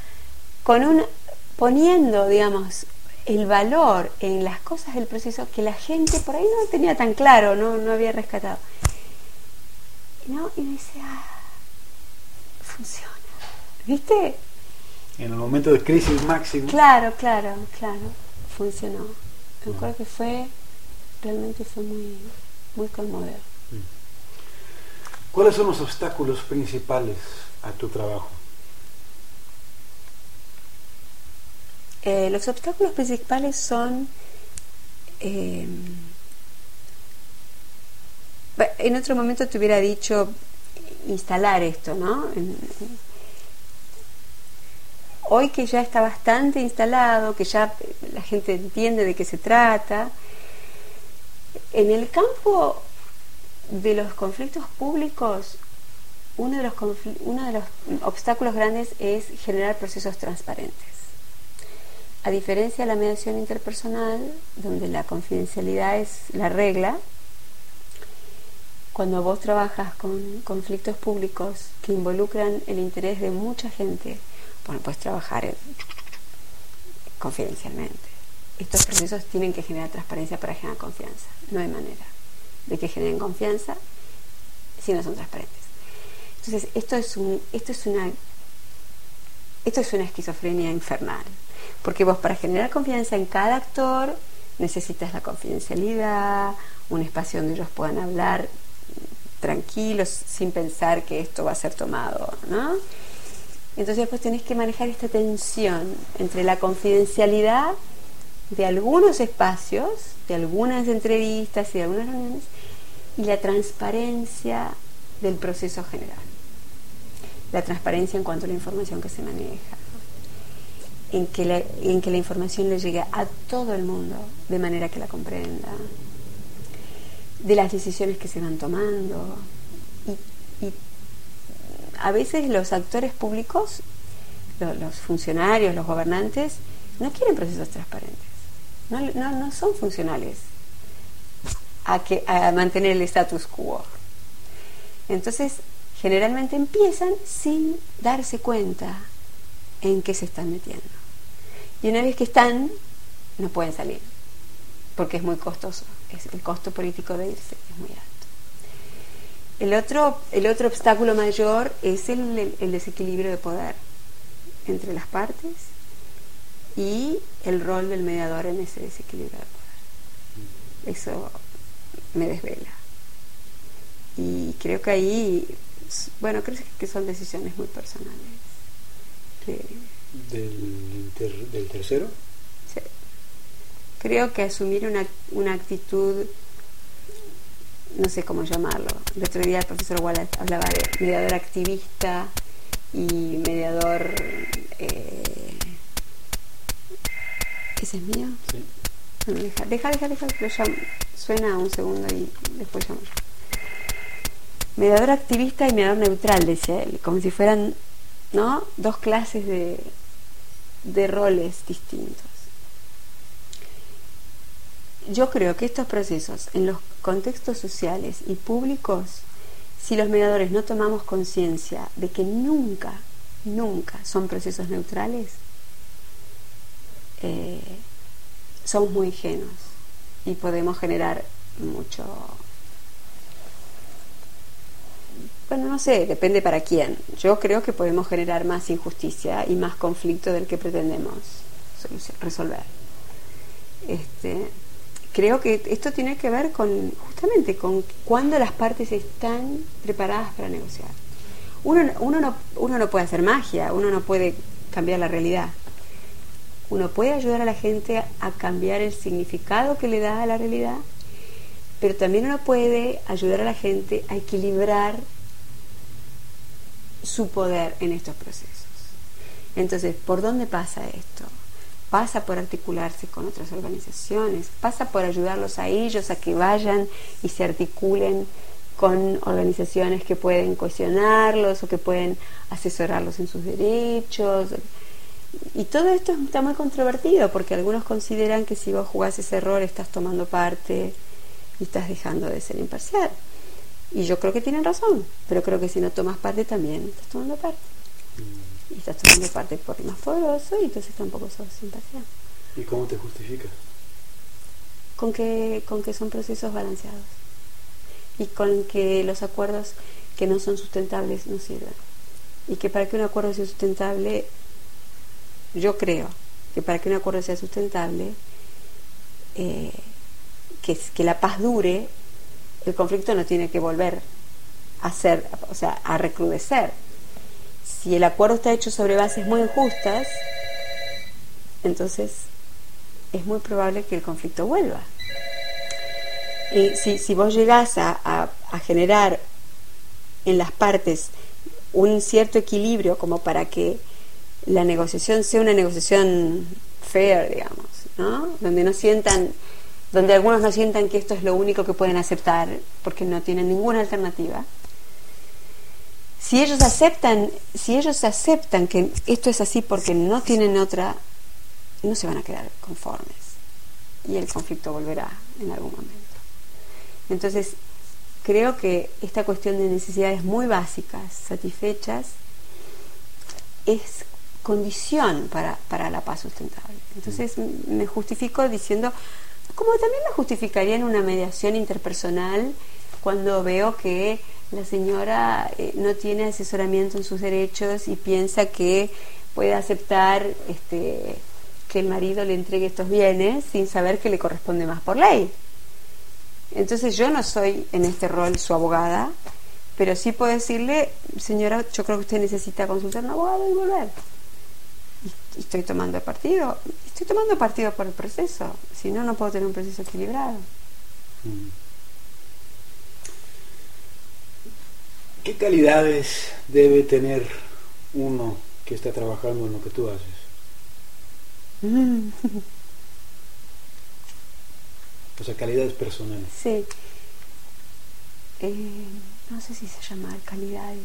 poniendo, digamos, el valor en las cosas del proceso que la gente por ahí no tenía tan claro, no había rescatado. ¿No? Y me dice, funciona, ¿viste? En el momento de crisis máximo. Claro, funcionó. Me acuerdo que realmente fue muy, muy conmovedor. ¿Cuáles son los obstáculos principales a tu trabajo? Los obstáculos principales son en otro momento te hubiera dicho instalar esto, ¿no? Hoy que ya está bastante instalado, que ya la gente entiende de qué se trata, en el campo de los conflictos públicos, uno de los obstáculos grandes es generar procesos transparentes. A diferencia de la mediación interpersonal, donde la confidencialidad es la regla, cuando vos trabajas con conflictos públicos que involucran el interés de mucha gente, bueno, puedes trabajar confidencialmente. Estos procesos tienen que generar transparencia para generar confianza. No hay manera de que generen confianza si no son transparentes. Entonces, esto es una esquizofrenia infernal. Porque vos, para generar confianza en cada actor, necesitas la confidencialidad, un espacio donde ellos puedan hablar tranquilos, sin pensar que esto va a ser tomado, ¿no? Entonces pues tenés que manejar esta tensión entre la confidencialidad de algunos espacios, de algunas entrevistas y de algunas reuniones, y la transparencia del proceso general. La transparencia en cuanto a la información que se maneja, en que la información le llegue a todo el mundo de manera que la comprenda, de las decisiones que se van tomando. Y a veces los actores públicos, los funcionarios, los gobernantes, no quieren procesos transparentes, no son funcionales a mantener el status quo. Entonces generalmente empiezan sin darse cuenta en qué se están metiendo, y una vez que están, no pueden salir porque es muy costoso. El costo político de irse es muy alto. El otro obstáculo mayor es el desequilibrio de poder entre las partes y el rol del mediador en ese desequilibrio de poder. Eso me desvela. Y creo que ahí, bueno, creo que son decisiones muy personales. ¿Del tercero? Sí. Creo que asumir una actitud, no sé cómo llamarlo. El otro día el profesor Wallace hablaba de mediador activista y mediador... ¿Ese es mío? Sí. Bueno, deja, lo llamo. Suena un segundo y después llamo yo. Mediador activista y mediador neutral, decía él, como si fueran, ¿no?, dos clases de roles distintos. Yo creo que estos procesos en los contextos sociales y públicos, si los mediadores no tomamos conciencia de que nunca son procesos neutrales, somos muy ingenuos y podemos generar mucho, bueno, no sé, depende para quién. Yo creo que podemos generar más injusticia y más conflicto del que pretendemos resolver. Creo que esto tiene que ver justamente con cuándo las partes están preparadas para negociar. Uno no puede hacer magia, uno no puede cambiar la realidad. Uno puede ayudar a la gente a cambiar el significado que le da a la realidad, pero también uno puede ayudar a la gente a equilibrar su poder en estos procesos. Entonces, ¿por dónde pasa esto? Pasa por articularse con otras organizaciones, pasa por ayudarlos a ellos a que vayan y se articulen con organizaciones que pueden cohesionarlos o que pueden asesorarlos en sus derechos. Y todo esto está muy controvertido porque algunos consideran que si vos jugás ese rol estás tomando parte y estás dejando de ser imparcial. Y yo creo que tienen razón, pero creo que si no tomas parte también estás tomando parte. Y estás tomando parte por el más poderoso y entonces tampoco sos imparcial. ¿Y cómo te justificas? Con que son procesos balanceados y con que los acuerdos que no son sustentables no sirven. Y que para que un acuerdo sea sustentable, yo creo que para que un acuerdo sea sustentable, que la paz dure, el conflicto no tiene que volver a recrudecer. Si el acuerdo está hecho sobre bases muy injustas, entonces es muy probable que el conflicto vuelva. Y si vos llegás a generar en las partes un cierto equilibrio como para que la negociación sea una negociación fair, digamos, ¿no? Donde algunos no sientan que esto es lo único que pueden aceptar porque no tienen ninguna alternativa. Si ellos aceptan que esto es así porque no tienen otra, no se van a quedar conformes y el conflicto volverá en algún momento. Entonces, creo que esta cuestión de necesidades muy básicas satisfechas es condición para la paz sustentable. Entonces, me justifico diciendo, como también me justificaría en una mediación interpersonal cuando veo que la señora no tiene asesoramiento en sus derechos y piensa que puede aceptar que el marido le entregue estos bienes sin saber que le corresponde más por ley. Entonces yo no soy en este rol su abogada, pero sí puedo decirle, señora, yo creo que usted necesita consultar a un abogado y volver. Y estoy tomando partido por el proceso, si no, no puedo tener un proceso equilibrado. ¿Qué calidades debe tener uno que está trabajando en lo que tú haces? O sea, calidades personales. Sí. No sé si se llama calidades.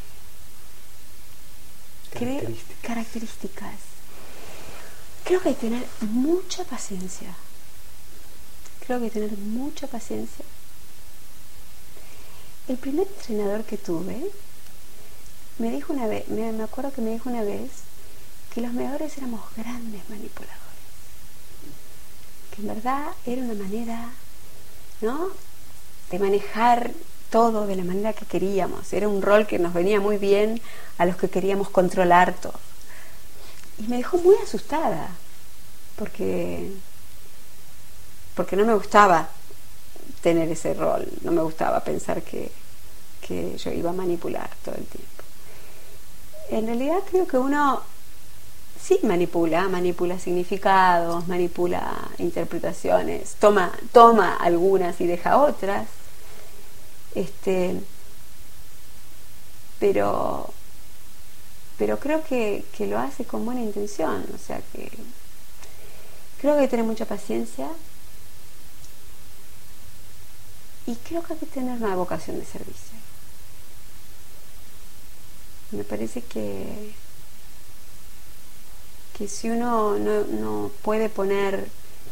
Características. Creo que hay que tener mucha paciencia. El primer entrenador que tuve me dijo una vez, me acuerdo que me dijo una vez que los mediadores éramos grandes manipuladores, que en verdad era una manera, ¿no?, de manejar todo de la manera que queríamos. Era un rol que nos venía muy bien a los que queríamos controlar todo. Y me dejó muy asustada porque no me gustaba tener ese rol, no me gustaba pensar que yo iba a manipular todo el tiempo. En realidad creo que uno sí manipula significados, manipula interpretaciones, toma algunas y deja otras, pero creo que lo hace con buena intención, o sea que creo que hay que tener mucha paciencia y creo que hay que tener una vocación de servicio. Me parece que si uno no puede poner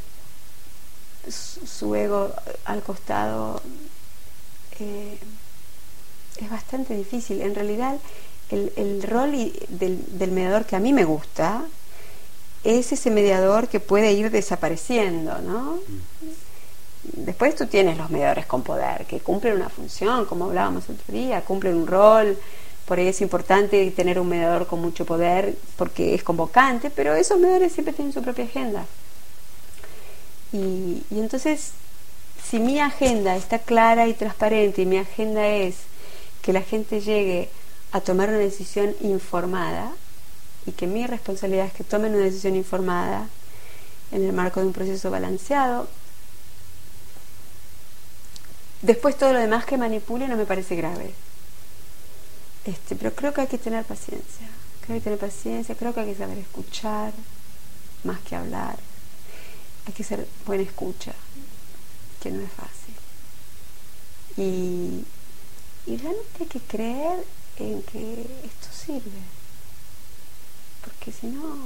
su ego al costado, es bastante difícil. En realidad el rol del mediador que a mí me gusta es ese mediador que puede ir desapareciendo, ¿no? Después tú tienes los mediadores con poder que cumplen una función, como hablábamos el otro día, cumplen un rol. Por ahí es importante tener un mediador con mucho poder porque es convocante, pero esos mediadores siempre tienen su propia agenda. Y entonces, si mi agenda está clara y transparente, y mi agenda es que la gente llegue a tomar una decisión informada, y que mi responsabilidad es que tomen una decisión informada en el marco de un proceso balanceado, después todo lo demás que manipule no me parece grave. Pero creo que hay que tener paciencia. Creo que hay que saber escuchar más que hablar. Hay que ser buena escucha, que no es fácil. Y realmente hay que creer en que esto sirve. Porque si no...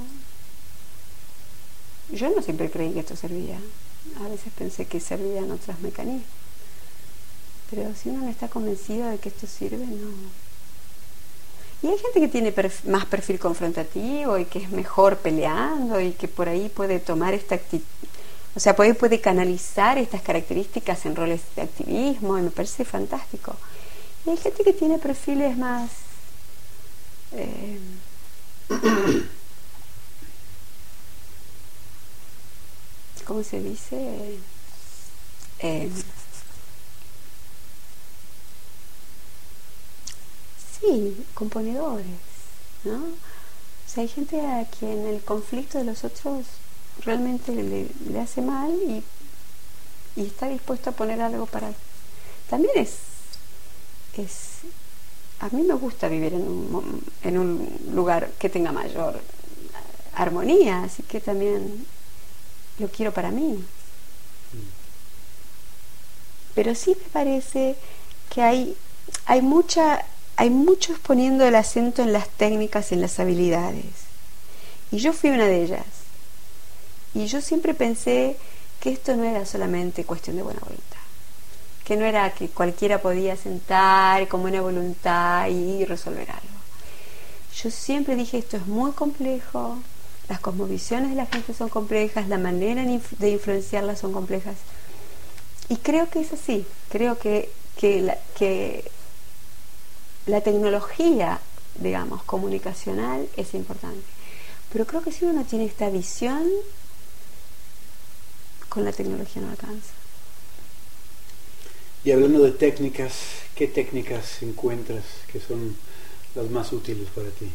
Yo no siempre creí que esto servía. A veces pensé que servían otros mecanismos. Pero si uno no está convencido de que esto sirve, no... Y hay gente que tiene más perfil confrontativo y que es mejor peleando y que por ahí puede tomar esta actitud, o sea, puede canalizar estas características en roles de activismo, y me parece fantástico. Y hay gente que tiene perfiles más ¿cómo se dice? Sí, componedores, ¿no? O sea, hay gente a quien el conflicto de los otros realmente le hace mal y está dispuesto a poner algo para... También es a mí me gusta vivir en un lugar que tenga mayor armonía, así que también lo quiero para mí. Pero sí me parece que hay muchos poniendo el acento en las técnicas y en las habilidades. Y yo fui una de ellas. Y yo siempre pensé que esto no era solamente cuestión de buena voluntad. Que no era que cualquiera podía sentar con buena voluntad y resolver algo. Yo siempre dije, esto es muy complejo, las cosmovisiones de la gente son complejas, la manera de influenciarlas son complejas. Y creo que es así. Creo que la tecnología, digamos, comunicacional es importante. Pero creo que si uno tiene esta visión, con la tecnología no alcanza. Y hablando de técnicas, ¿qué técnicas encuentras que son las más útiles para ti?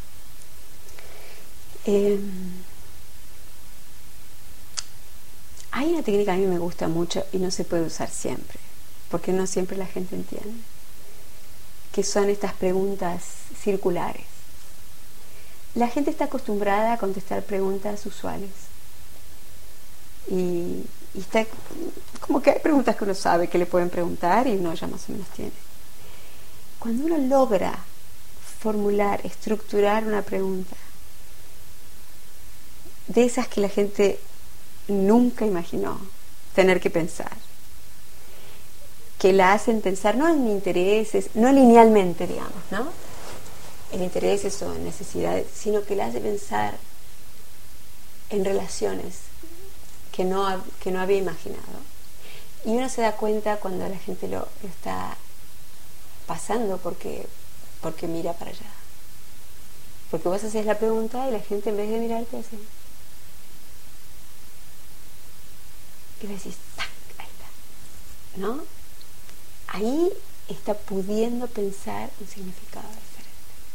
Hay una técnica que a mí me gusta mucho y no se puede usar siempre, porque no siempre la gente entiende, que son estas preguntas circulares. La gente está acostumbrada a contestar preguntas usuales y está como que hay preguntas que uno sabe que le pueden preguntar y uno ya más o menos tiene. Cuando uno logra formular, estructurar una pregunta de esas que la gente nunca imaginó tener que pensar, que la hacen pensar no en intereses, no linealmente, digamos, ¿no? En intereses o en necesidades, sino que la hace pensar en relaciones que no había imaginado. Y uno se da cuenta cuando la gente lo está pasando porque mira para allá. Porque vos haces la pregunta y la gente en vez de mirarte hace... Y le decís, ¡tac! Ahí está. ¿no? Ahí está pudiendo pensar un significado diferente.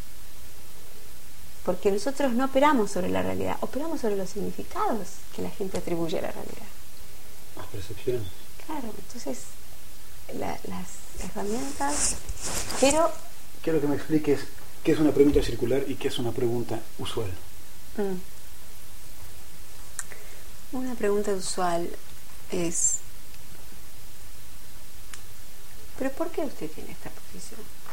Porque nosotros no operamos sobre la realidad, operamos sobre los significados que la gente atribuye a la realidad. Las percepciones. Claro, entonces las herramientas, pero... Quiero que me expliques qué es una pregunta circular y qué es una pregunta usual. Una pregunta usual es: ¿pero por qué usted tiene esta posición?